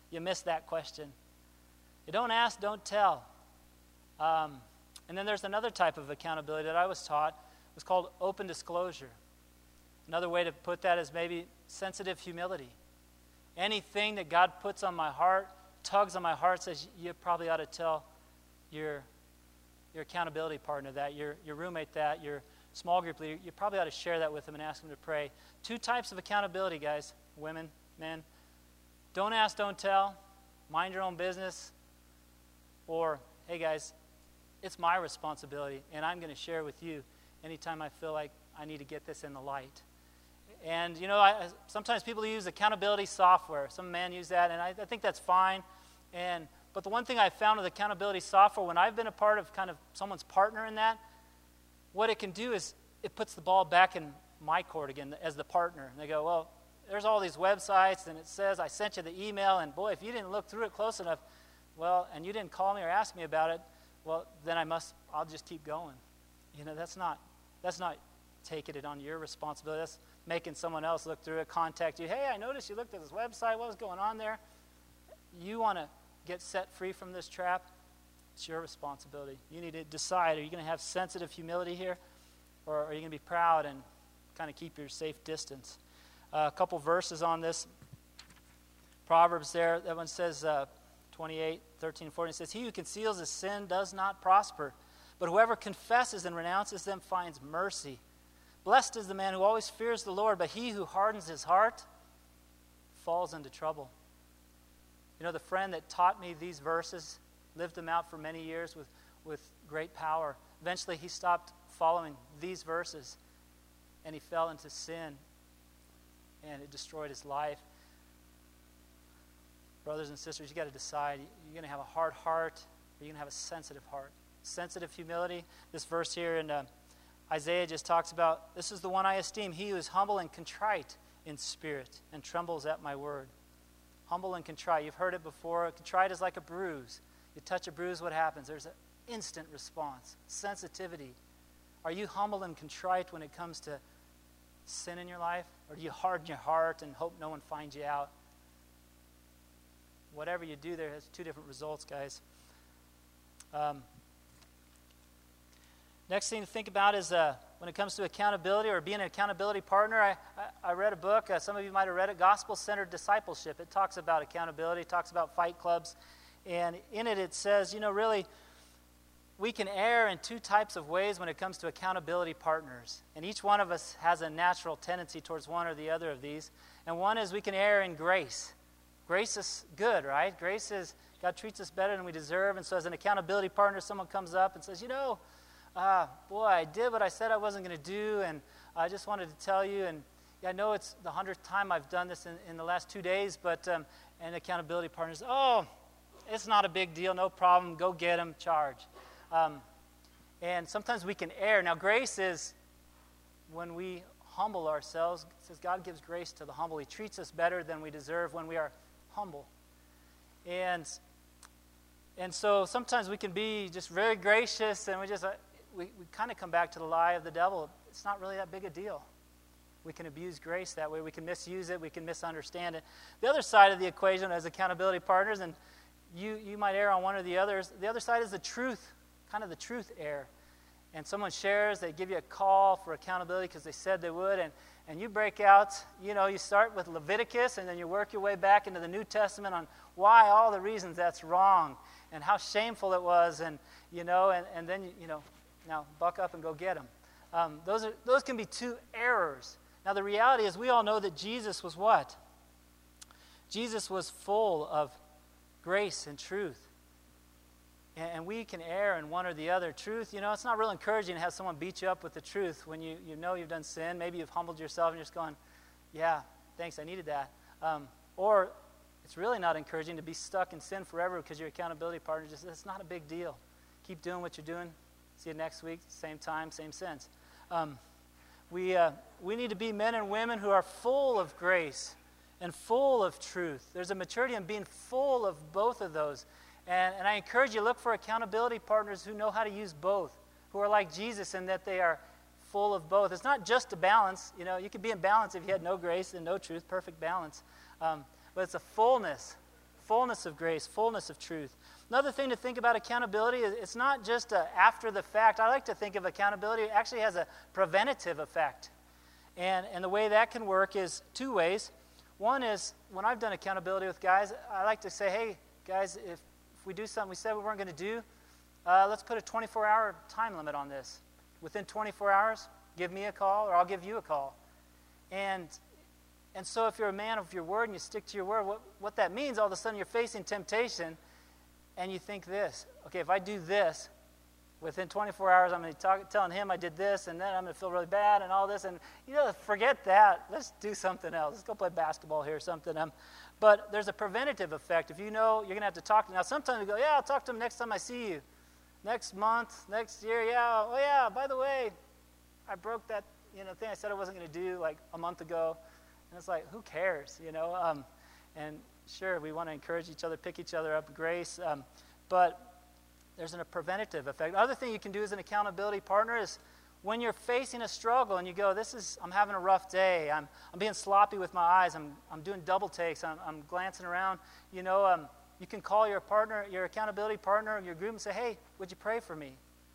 you miss that question. You don't ask, don't tell. Um, and then there's another type of accountability that I was taught. It was called open disclosure. Another way to put that is maybe sensitive humility. Anything that God puts on my heart, tugs on my heart, says you probably ought to tell your, your accountability partner that, your, your roommate that, your small group leader. You probably ought to share that with them and ask them to pray. Two types of accountability, guys, women, men. Don't ask, don't tell. Mind your own business. Or, hey guys, it's my responsibility, and I'm going to share with you anytime I feel like I need to get this in the light. And, you know, I, sometimes people use accountability software. Some men use that, and I, I think that's fine. And But the one thing I found with accountability software, when I've been a part of kind of someone's partner in that, what it can do is it puts the ball back in my court again as the partner. And they go, well, there's all these websites, and it says I sent you the email, and boy, if you didn't look through it close enough, well, and you didn't call me or ask me about it, well, then I must, I'll just keep going. You know, that's not, that's not taking it on your responsibility. That's making someone else look through it, contact you. Hey, I noticed you looked at this website. What was going on there? You want to get set free from this trap? It's your responsibility. You need to decide, are you going to have sensitive humility here, or are you going to be proud and kind of keep your safe distance? Uh, a couple verses on this. Proverbs there, that one says, uh, twenty-eight, thirteen, fourteen, it says, he who conceals his sin does not prosper, but whoever confesses and renounces them finds mercy. Blessed is the man who always fears the Lord, but he who hardens his heart falls into trouble. You know, the friend that taught me these verses lived them out for many years with, with great power. Eventually he stopped following these verses, and he fell into sin, and it destroyed his life. Brothers and sisters, you got to decide, you're going to have a hard heart, or you're going to have a sensitive heart. Sensitive humility. This verse here in uh, Isaiah just talks about, this is the one I esteem, he who is humble and contrite in spirit and trembles at my word. Humble and contrite. You've heard it before. Contrite is like a bruise. You touch a bruise, what happens? There's an instant response. Sensitivity. Are you humble and contrite when it comes to sin in your life? Or do you harden your heart and hope no one finds you out? Whatever you do, there has two different results, guys. Um, next thing to think about is uh, when it comes to accountability or being an accountability partner, I, I, I read a book. Uh, some of you might have read it, Gospel-Centered Discipleship. It talks about accountability. It talks about fight clubs. And in it, it says, you know, really, we can err in two types of ways when it comes to accountability partners. And each one of us has a natural tendency towards one or the other of these. And one is we can err in grace. Grace is good, right? Grace is, God treats us better than we deserve. And so as an accountability partner, someone comes up and says, you know, uh, boy, I did what I said I wasn't going to do, and I just wanted to tell you, and yeah, I know it's the hundredth time I've done this in, in the last two days, but, um, and accountability partners, oh, it's not a big deal, no problem, go get him, charge. Um, and sometimes we can err. Now, grace is when we humble ourselves. It says God gives grace to the humble. He treats us better than we deserve when we are humble. And and so sometimes we can be just very gracious, and we just uh, we, we kind of come back to the lie of the devil. It's not really that big a deal. We can abuse grace that way. We can misuse it. We can misunderstand it. The other side of the equation as accountability partners, and you you might err on one or the others. The other side is the truth, kind of the truth error. And someone shares, they give you a call for accountability because they said they would, and, and you break out, you know, you start with Leviticus, and then you work your way back into the New Testament on why all the reasons that's wrong, and how shameful it was, and, you know, and, and then, you know, now buck up and go get them. Um, those, are, those can be two errors. Now, the reality is we all know that Jesus was what? Jesus was full of grace and truth. And we can err in one or the other. Truth, you know, it's not real encouraging to have someone beat you up with the truth when you, you know you've done sin. Maybe you've humbled yourself and you're just going, yeah, thanks, I needed that. Um, or it's really not encouraging to be stuck in sin forever because your accountability partner just, it's not a big deal. Keep doing what you're doing. See you next week, same time, same sense. Um, we, uh, we need to be men and women who are full of grace and full of truth. There's a maturity in being full of both of those. And, and I encourage you, look for accountability partners who know how to use both, who are like Jesus in that they are full of both. It's not just a balance. You know, you could be in balance if you had no grace and no truth, perfect balance. Um, but it's a fullness, fullness of grace, fullness of truth. Another thing to think about accountability is it's not just a after the fact. I like to think of accountability, it actually has a preventative effect. And, and the way that can work is two ways. One is, when I've done accountability with guys, I like to say, hey, guys, if, if we do something we said we weren't going to do, uh, let's put a twenty-four hour time limit on this. Within twenty-four hours, give me a call or I'll give you a call. And and so if you're a man of your word and you stick to your word, what, what that means, all of a sudden you're facing temptation and you think this, okay, if I do this, within twenty-four hours I'm going to be telling him I did this and then I'm going to feel really bad and all this. And, you know, forget that. Let's do something else. Let's go play basketball here or something. Um, but there's a preventative effect. If you know you're going to have to talk to him. Now, sometimes we go, yeah, I'll talk to him next time I see you. Next month, next year, yeah. Oh, yeah, by the way, I broke that, you know, thing I said I wasn't going to do like a month ago. And it's like, who cares, you know? Um, and sure, we want to encourage each other, pick each other up, grace. Um, but there's a preventative effect. Other thing you can do as an accountability partner is when you're facing a struggle and you go, this is, I'm having a rough day. I'm, I'm being sloppy with my eyes. I'm, I'm doing double takes. I'm, I'm glancing around. You know, um, you can call your partner, your accountability partner, your group and say, hey, would you pray for me?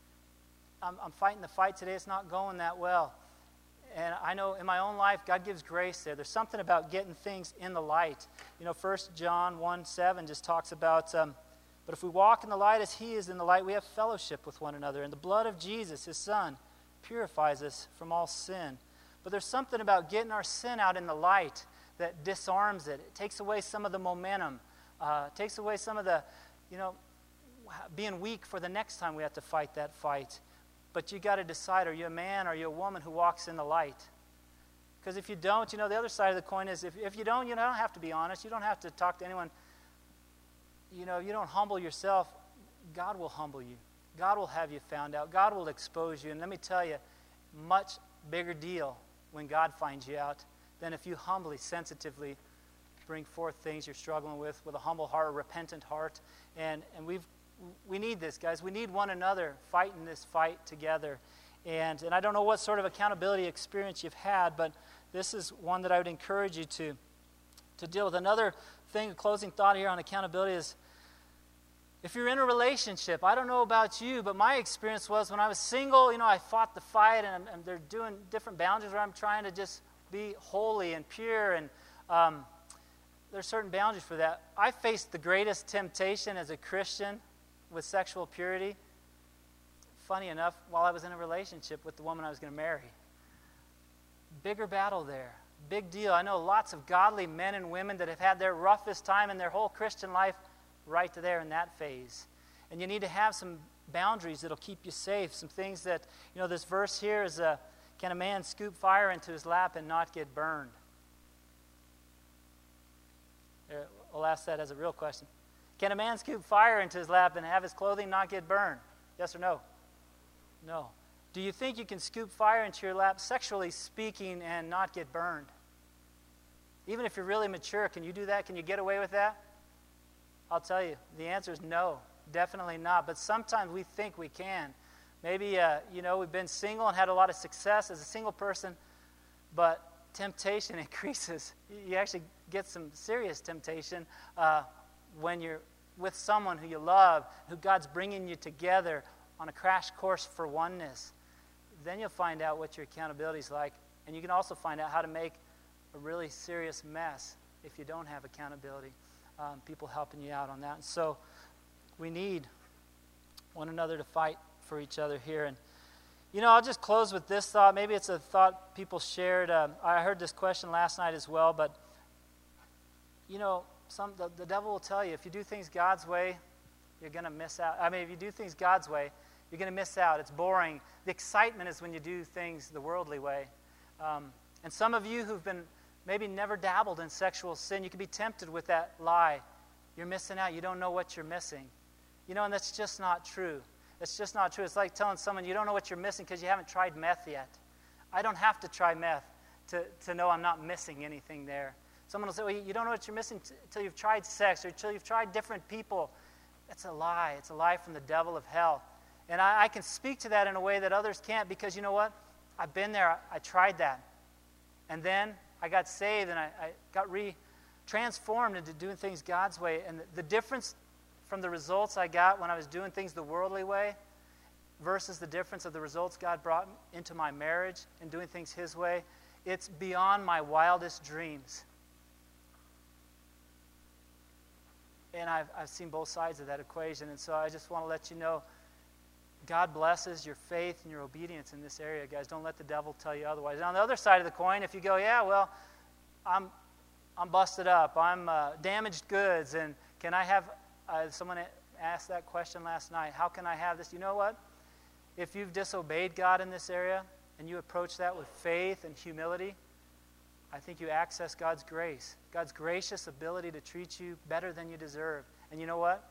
I'm, I'm fighting the fight today. It's not going that well. And I know in my own life, God gives grace there. There's something about getting things in the light. You know, First John one seven just talks about, um, but if we walk in the light as he is in the light, we have fellowship with one another. And the blood of Jesus, his son, purifies us from all sin. But there's something about getting our sin out in the light that disarms it. It takes away some of the momentum. Uh, takes away some of the, you know, being weak for the next time we have to fight that fight. But you got to decide, are you a man, are you a woman who walks in the light? Because if you don't, you know, the other side of the coin is if, if you don't, you don't have to be honest. You don't have to talk to anyone. You know, you don't humble yourself. God will humble you. God will have you found out. God will expose you. And let me tell you, much bigger deal when God finds you out than if you humbly, sensitively bring forth things you're struggling with, with a humble heart, a repentant heart. And, and we've We need this, guys. We need one another fighting this fight together. And and I don't know what sort of accountability experience you've had, but this is one that I would encourage you to, to deal with. Another thing, a closing thought here on accountability is, if you're in a relationship, I don't know about you, but my experience was when I was single, you know, I fought the fight, and, and they're doing different boundaries where I'm trying to just be holy and pure, and um, there's certain boundaries for that. I faced the greatest temptation as a Christian with sexual purity, funny enough, while I was in a relationship with the woman I was going to marry. Bigger battle there. Big deal. I know lots of godly men and women that have had their roughest time in their whole Christian life right to there in that phase. And you need to have some boundaries that'll keep you safe, some things that, you know, this verse here is, a, can a man scoop fire into his lap and not get burned? I'll ask that as a real question. Can a man scoop fire into his lap and have his clothing not get burned? Yes or no? No. Do you think you can scoop fire into your lap, sexually speaking, and not get burned? Even if you're really mature, can you do that? Can you get away with that? I'll tell you, the answer is no, definitely not. But sometimes we think we can. Maybe, uh, you know, we've been single and had a lot of success as a single person, but temptation increases. You actually get some serious temptation uh, when you're with someone who you love, who God's bringing you together on a crash course for oneness. Then you'll find out what your accountability is like, and you can also find out how to make a really serious mess if you don't have accountability. Um, people helping you out on that. And so we need one another to fight for each other here. And, you know, I'll just close with this thought. Maybe it's a thought people shared. Um, I heard this question last night as well, but, you know, Some, the, the devil will tell you, if you do things God's way, you're going to miss out. I mean, if you do things God's way, you're going to miss out. It's boring. The excitement is when you do things the worldly way. Um, and some of you who've been maybe never dabbled in sexual sin, you could be tempted with that lie. You're missing out. You don't know what you're missing. You know, and that's just not true. It's just not true. It's like telling someone you don't know what you're missing because you haven't tried meth yet. I don't have to try meth to, to know I'm not missing anything there. Someone will say, well, you don't know what you're missing t- until you've tried sex or until you've tried different people. That's a lie. It's a lie from the devil of hell. And I, I can speak to that in a way that others can't because, you know what? I've been there. I, I tried that. And then I got saved and I, I got re, transformed into doing things God's way. And the, the difference from the results I got when I was doing things the worldly way versus the difference of the results God brought into my marriage and doing things His way, it's beyond my wildest dreams. And I've, I've seen both sides of that equation. And so I just want to let you know, God blesses your faith and your obedience in this area, guys. Don't let the devil tell you otherwise. And on the other side of the coin, if you go, yeah, well, I'm I'm busted up, I'm uh, damaged goods, and can I have, uh, someone asked that question last night, how can I have this? You know what? If you've disobeyed God in this area, and you approach that with faith and humility, I think you access God's grace, God's gracious ability to treat you better than you deserve. And you know what?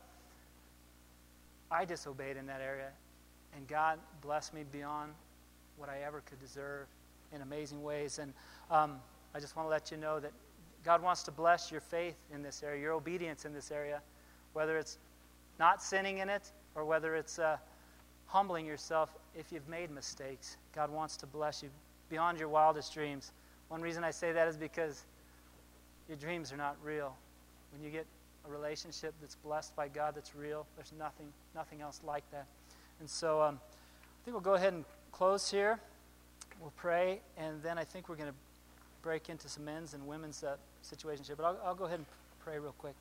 I disobeyed in that area, and God blessed me beyond what I ever could deserve in amazing ways. And um, I just want to let you know that God wants to bless your faith in this area, your obedience in this area, whether it's not sinning in it or whether it's uh, humbling yourself if you've made mistakes. God wants to bless you beyond your wildest dreams. One reason I say that is because your dreams are not real. When you get a relationship that's blessed by God that's real, there's nothing, nothing else like that. And so um, I think we'll go ahead and close here. We'll pray, and then I think we're going to break into some men's and women's uh, situationship. But I'll, I'll go ahead and pray real quick.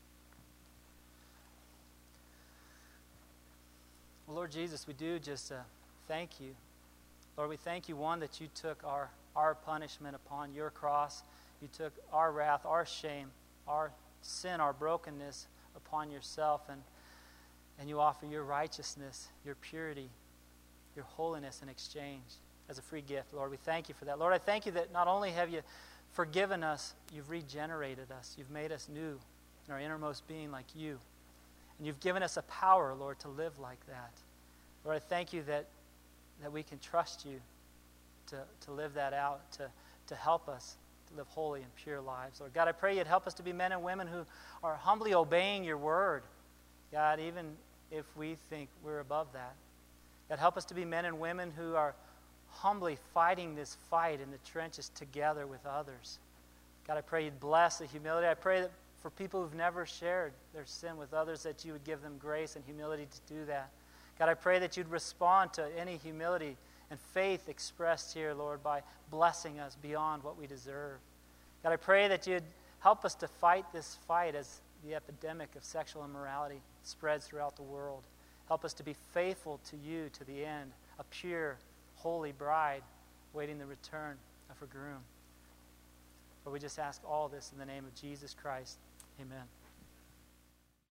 Well, Lord Jesus, we do just uh, thank you. Lord, we thank you, one, that you took our, our punishment upon your cross. You took our wrath, our shame, our sin, our brokenness upon yourself, and, and you offer your righteousness, your purity, your holiness in exchange as a free gift. Lord, we thank you for that. Lord, I thank you that not only have you forgiven us, you've regenerated us. You've made us new in our innermost being like you. And you've given us a power, Lord, to live like that. Lord, I thank you that, that we can trust you to, to live that out, to, to help us to live holy and pure lives. Lord God, I pray you'd help us to be men and women who are humbly obeying your word. God, even if we think we're above that. God, help us to be men and women who are humbly fighting this fight in the trenches together with others. God, I pray you'd bless the humility. I pray that for people who've never shared their sin with others, that you would give them grace and humility to do that. God, I pray that you'd respond to any humility and faith expressed here, Lord, by blessing us beyond what we deserve. God, I pray that you'd help us to fight this fight as the epidemic of sexual immorality spreads throughout the world. Help us to be faithful to you to the end, a pure, holy bride waiting the return of her groom. But we just ask all this in the name of Jesus Christ. Amen.